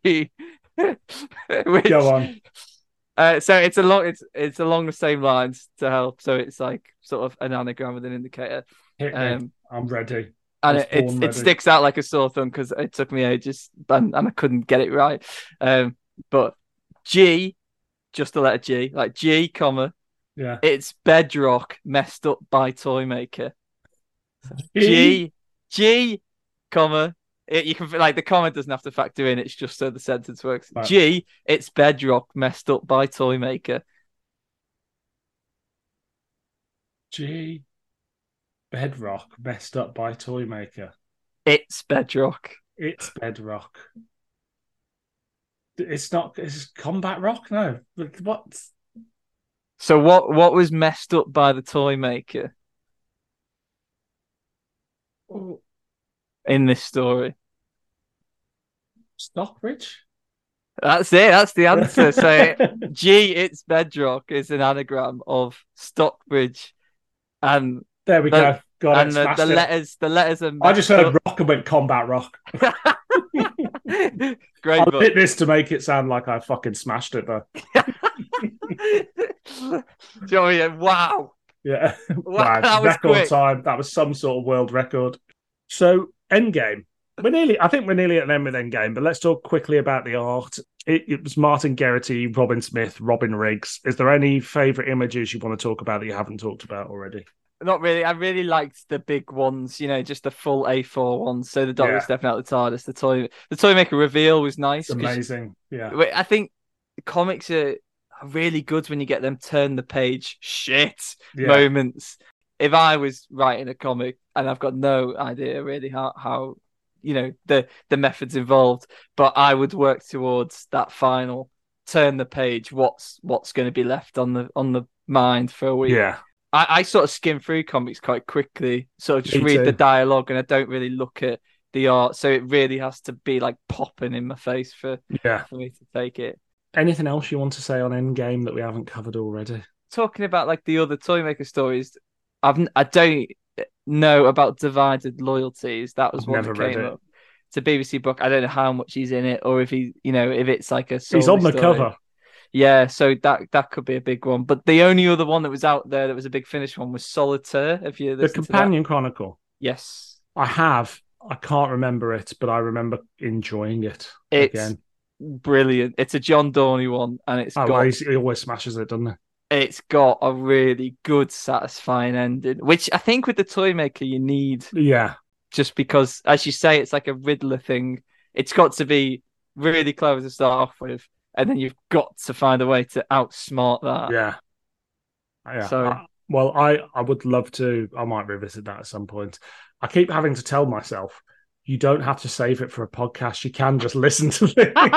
Which, Go on. Uh, so it's along it's it's along the same lines to help. So it's like sort of an anagram with an indicator. Hit me. Um, I'm ready. And it, it, it sticks out like a sore thumb because it took me ages and, and I couldn't get it right. Um, but G, just the letter G, like G, comma. Yeah. It's bedrock messed up by toy maker. G, G, comma. It, you can like the comment doesn't have to factor in. It's just so the sentence works. Right. G, it's bedrock messed up by toy maker. G, bedrock messed up by toy maker. It's bedrock. It's bedrock. It's not. It's combat rock. No. What? So what? What was messed up by the toy maker? Oh. In this story? Stockbridge? That's it. That's the answer. So G, it's bedrock, is an anagram of Stockbridge. And there we the, go. Got and it. the, the letters, the letters are. I just heard up. rock and went combat rock. Great. I'll hit this to make it sound like I fucking smashed it though. Joey, wow. Yeah. Wow, wow. That was record quick. time. That was some sort of world record. So Endgame. We're nearly, I think we're nearly at the end with Endgame, but let's talk quickly about the art. It, it was Martin Geraghty, Robin Smith, Robin Riggs. Is there any favourite images you want to talk about that you haven't talked about already? Not really. I really liked the big ones, you know, just the full A four ones. So the Doctor yeah. stepping out the TARDIS, the toy, the toy maker reveal was nice. It's amazing. Yeah, I think the comics are are really good when you get them turn the page shit Yeah. moments. If I was writing a comic and I've got no idea really how, how you know, the, the methods involved, but I would work towards that final turn the page. What's what's going to be left on the on the mind for a week? Yeah. I, I sort of skim through comics quite quickly, sort of just Me read too. the dialogue, and I don't really look at the art. So it really has to be like popping in my face for, Yeah. for me to take it. Anything else you want to say on Endgame that we haven't covered already? Talking about like the other Toymaker stories, I've I don't know about Divided Loyalties. That was I've one never that read came it. up. It's a B B C book. I don't know how much he's in it, or if he, you know, if it's like a. He's on the story. cover. Yeah, so that that could be a big one. But the only other one that was out there that was a big finish one was Solitaire. If you The listened to that. Companion Chronicle. Yes, I have. I can't remember it, but I remember enjoying it it's again. brilliant. It's a John Dorney one, and it's Oh, got well, he's- he always smashes it, doesn't he? it's got a really good, satisfying ending. Which I think with the Toymaker you need, Yeah. just because, as you say, it's like a Riddler thing. It's got to be really clever to start off with, and then you've got to find a way to outsmart that. Yeah. Yeah. So- I- well, I, I would love to. I might revisit that at some point. I keep having to tell myself, you don't have to save it for a podcast. You can just listen to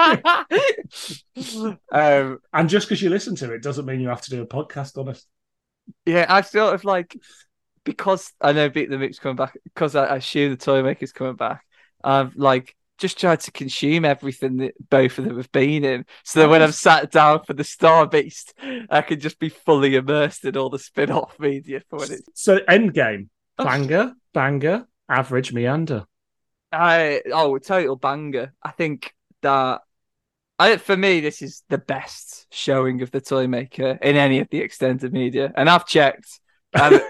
it. um, And just because you listen to it doesn't mean you have to do a podcast on it. yeah, I sort of like, because I know Beat the Moop's coming back, because I, I assume the Toymaker's coming back, I've like just tried to consume everything that both of them have been in, so that when I've sat down for the Star Beast, I can just be fully immersed in all the spin-off media for when it's. So, Endgame, banger, banger, average, meander. I oh, total banger. I think that I for me this is the best showing of the Toymaker in any of the extended media, and I've checked, and,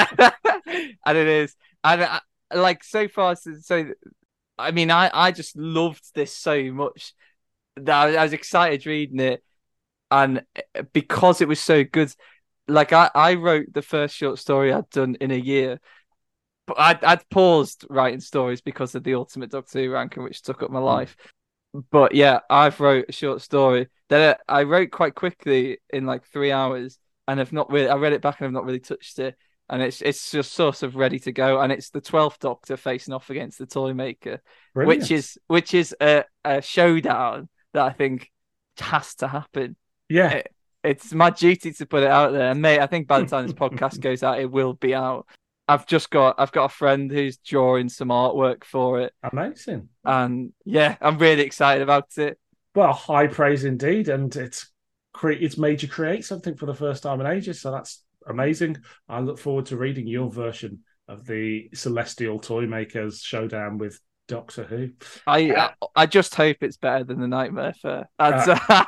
and it is, and I, like so far. So, so I mean, I I just loved this so much that I, I was excited reading it, and because it was so good, like I I wrote the first short story I'd done in a year. But I'd, I'd paused writing stories because of the Ultimate Doctor Who ranking, which took up my life. Mm. But yeah, I've wrote a short story that I wrote quite quickly in like three hours, and I've not really. I read it back and I've not really touched it, and it's it's just sort of ready to go. And it's the twelfth Doctor facing off against the Toymaker, Brilliant. which is which is a, a showdown that I think has to happen. Yeah. It, it's my duty to put it out there, and mate, I think by the time this podcast goes out, it will be out. I've just got I've got a friend who's drawing some artwork for it. Amazing. And yeah, I'm really excited about it. Well, high praise indeed, and it's cre- it's made you create something for the first time in ages, so that's amazing. I look forward to reading your version of the Celestial Toymakers showdown with Doctor Who. I uh, I just hope it's better than the Nightmare Fair. Uh,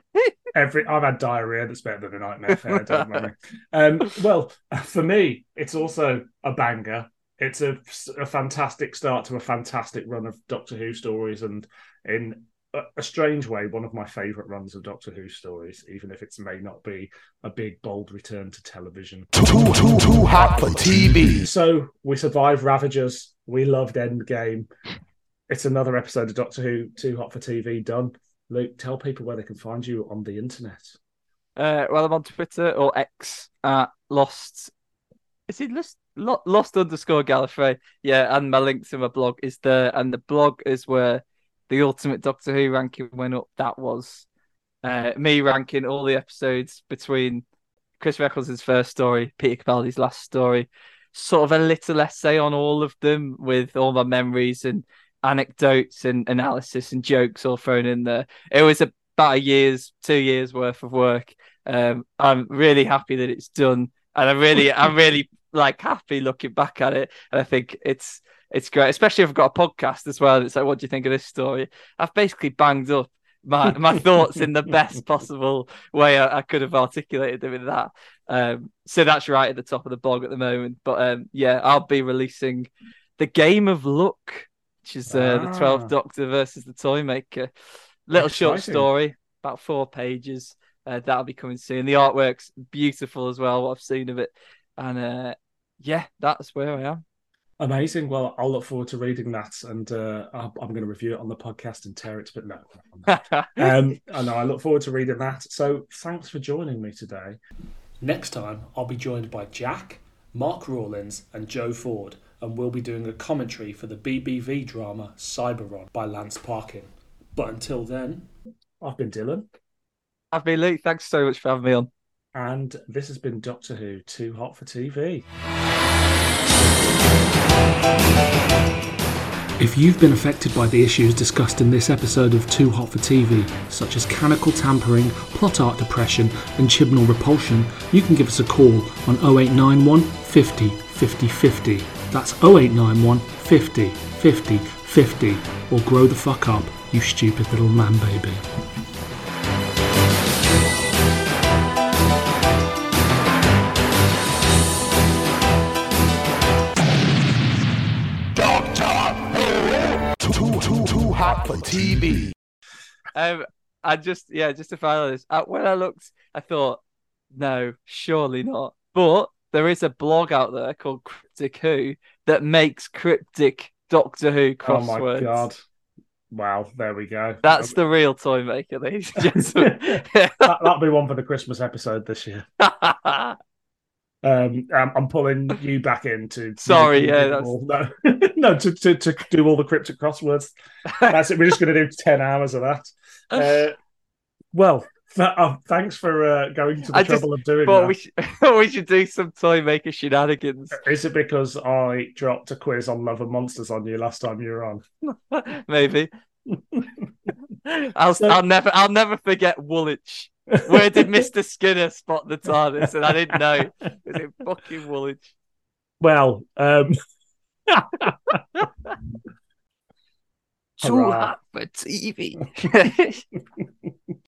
Every I've had diarrhea that's better than a Nightmare Fair. Don't worry. Um, well, for me, it's also a banger. It's a, a fantastic start to a fantastic run of Doctor Who stories, and in a, a strange way, one of my favourite runs of Doctor Who stories, even if it may not be a big, bold return to television. Too, too, too hot for T V. So we survived Ravagers. We loved Endgame. It's another episode of Doctor Who Too Hot for T V done. Luke, tell people where they can find you on the internet. Uh, well, I'm on Twitter or X at Lost. Is it Lost, Lost underscore Gallifrey? Yeah, and my link to my blog is there, and the blog is where the Ultimate Doctor Who ranking went up. That was uh, me ranking all the episodes between Chris Eccles's first story, Peter Capaldi's last story. Sort of a little essay on all of them with all my memories and anecdotes and analysis and jokes all thrown in there. It was about a year's, two years worth of work. Um, I'm really happy that it's done, and I'm really, I'm really like happy looking back at it. And I think it's it's great, especially if I've got a podcast as well. It's like, what do you think of this story? I've basically banged up my my thoughts in the best possible way I, I could have articulated them in that. Um, so that's right at the top of the blog at the moment. But um, yeah, I'll be releasing the Game of Luck, which is uh, Ah. the twelfth Doctor versus the Toymaker. Little short Exciting. story, about four pages. Uh, that'll be coming soon. The artwork's beautiful as well, what I've seen of it. And uh, yeah, that's where I am. Amazing. Well, I'll look forward to reading that, and uh, I'm going to review it on the podcast and tear it. But no, um, I know I look forward to reading that. So, thanks for joining me today. Next time, I'll be joined by Jack, Mark Rawlins, and Joe Ford, and we'll be doing a commentary for the B B V drama Cyberon by Lance Parkin. But until then, I've been Dylan. I've been Luke. Thanks so much for having me on. And this has been Doctor Who, Too Hot for T V. If you've been affected by the issues discussed in this episode of Too Hot for T V, such as canonical tampering, plot art depression, and chibnall repulsion, you can give us a call on oh eight nine one, fifty, fifty, fifty. That's oh eight nine one, fifty, fifty, fifty. Or grow the fuck up, you stupid little man baby. Too, too, too hot for T V. Um, I just, yeah, just to finalize this, uh, when I looked, I thought, no, surely not. But there is a blog out there called Cryptic Who that makes cryptic Doctor Who crosswords. Oh my god. Wow, there we go. That's the real toy maker, ladies and gentlemen. that, that'll be one for the Christmas episode this year. Um, I'm, I'm pulling you back in to. Sorry, yeah, that's... no, no, to, to to do all the cryptic crosswords. That's it. We're just going to do ten hours of that. Uh, well, th- oh, thanks for uh, going to the I trouble just of doing thought that. We should, we should do some toy maker shenanigans. Is it because I dropped a quiz on Love and Monsters on you last time you were on? Maybe. I'll so... I'll never I'll never forget Woolwich. Where did Mister Skinner spot the TARDIS? And I didn't know. Was it fucking Woolwich? Well, um... too hot for T V.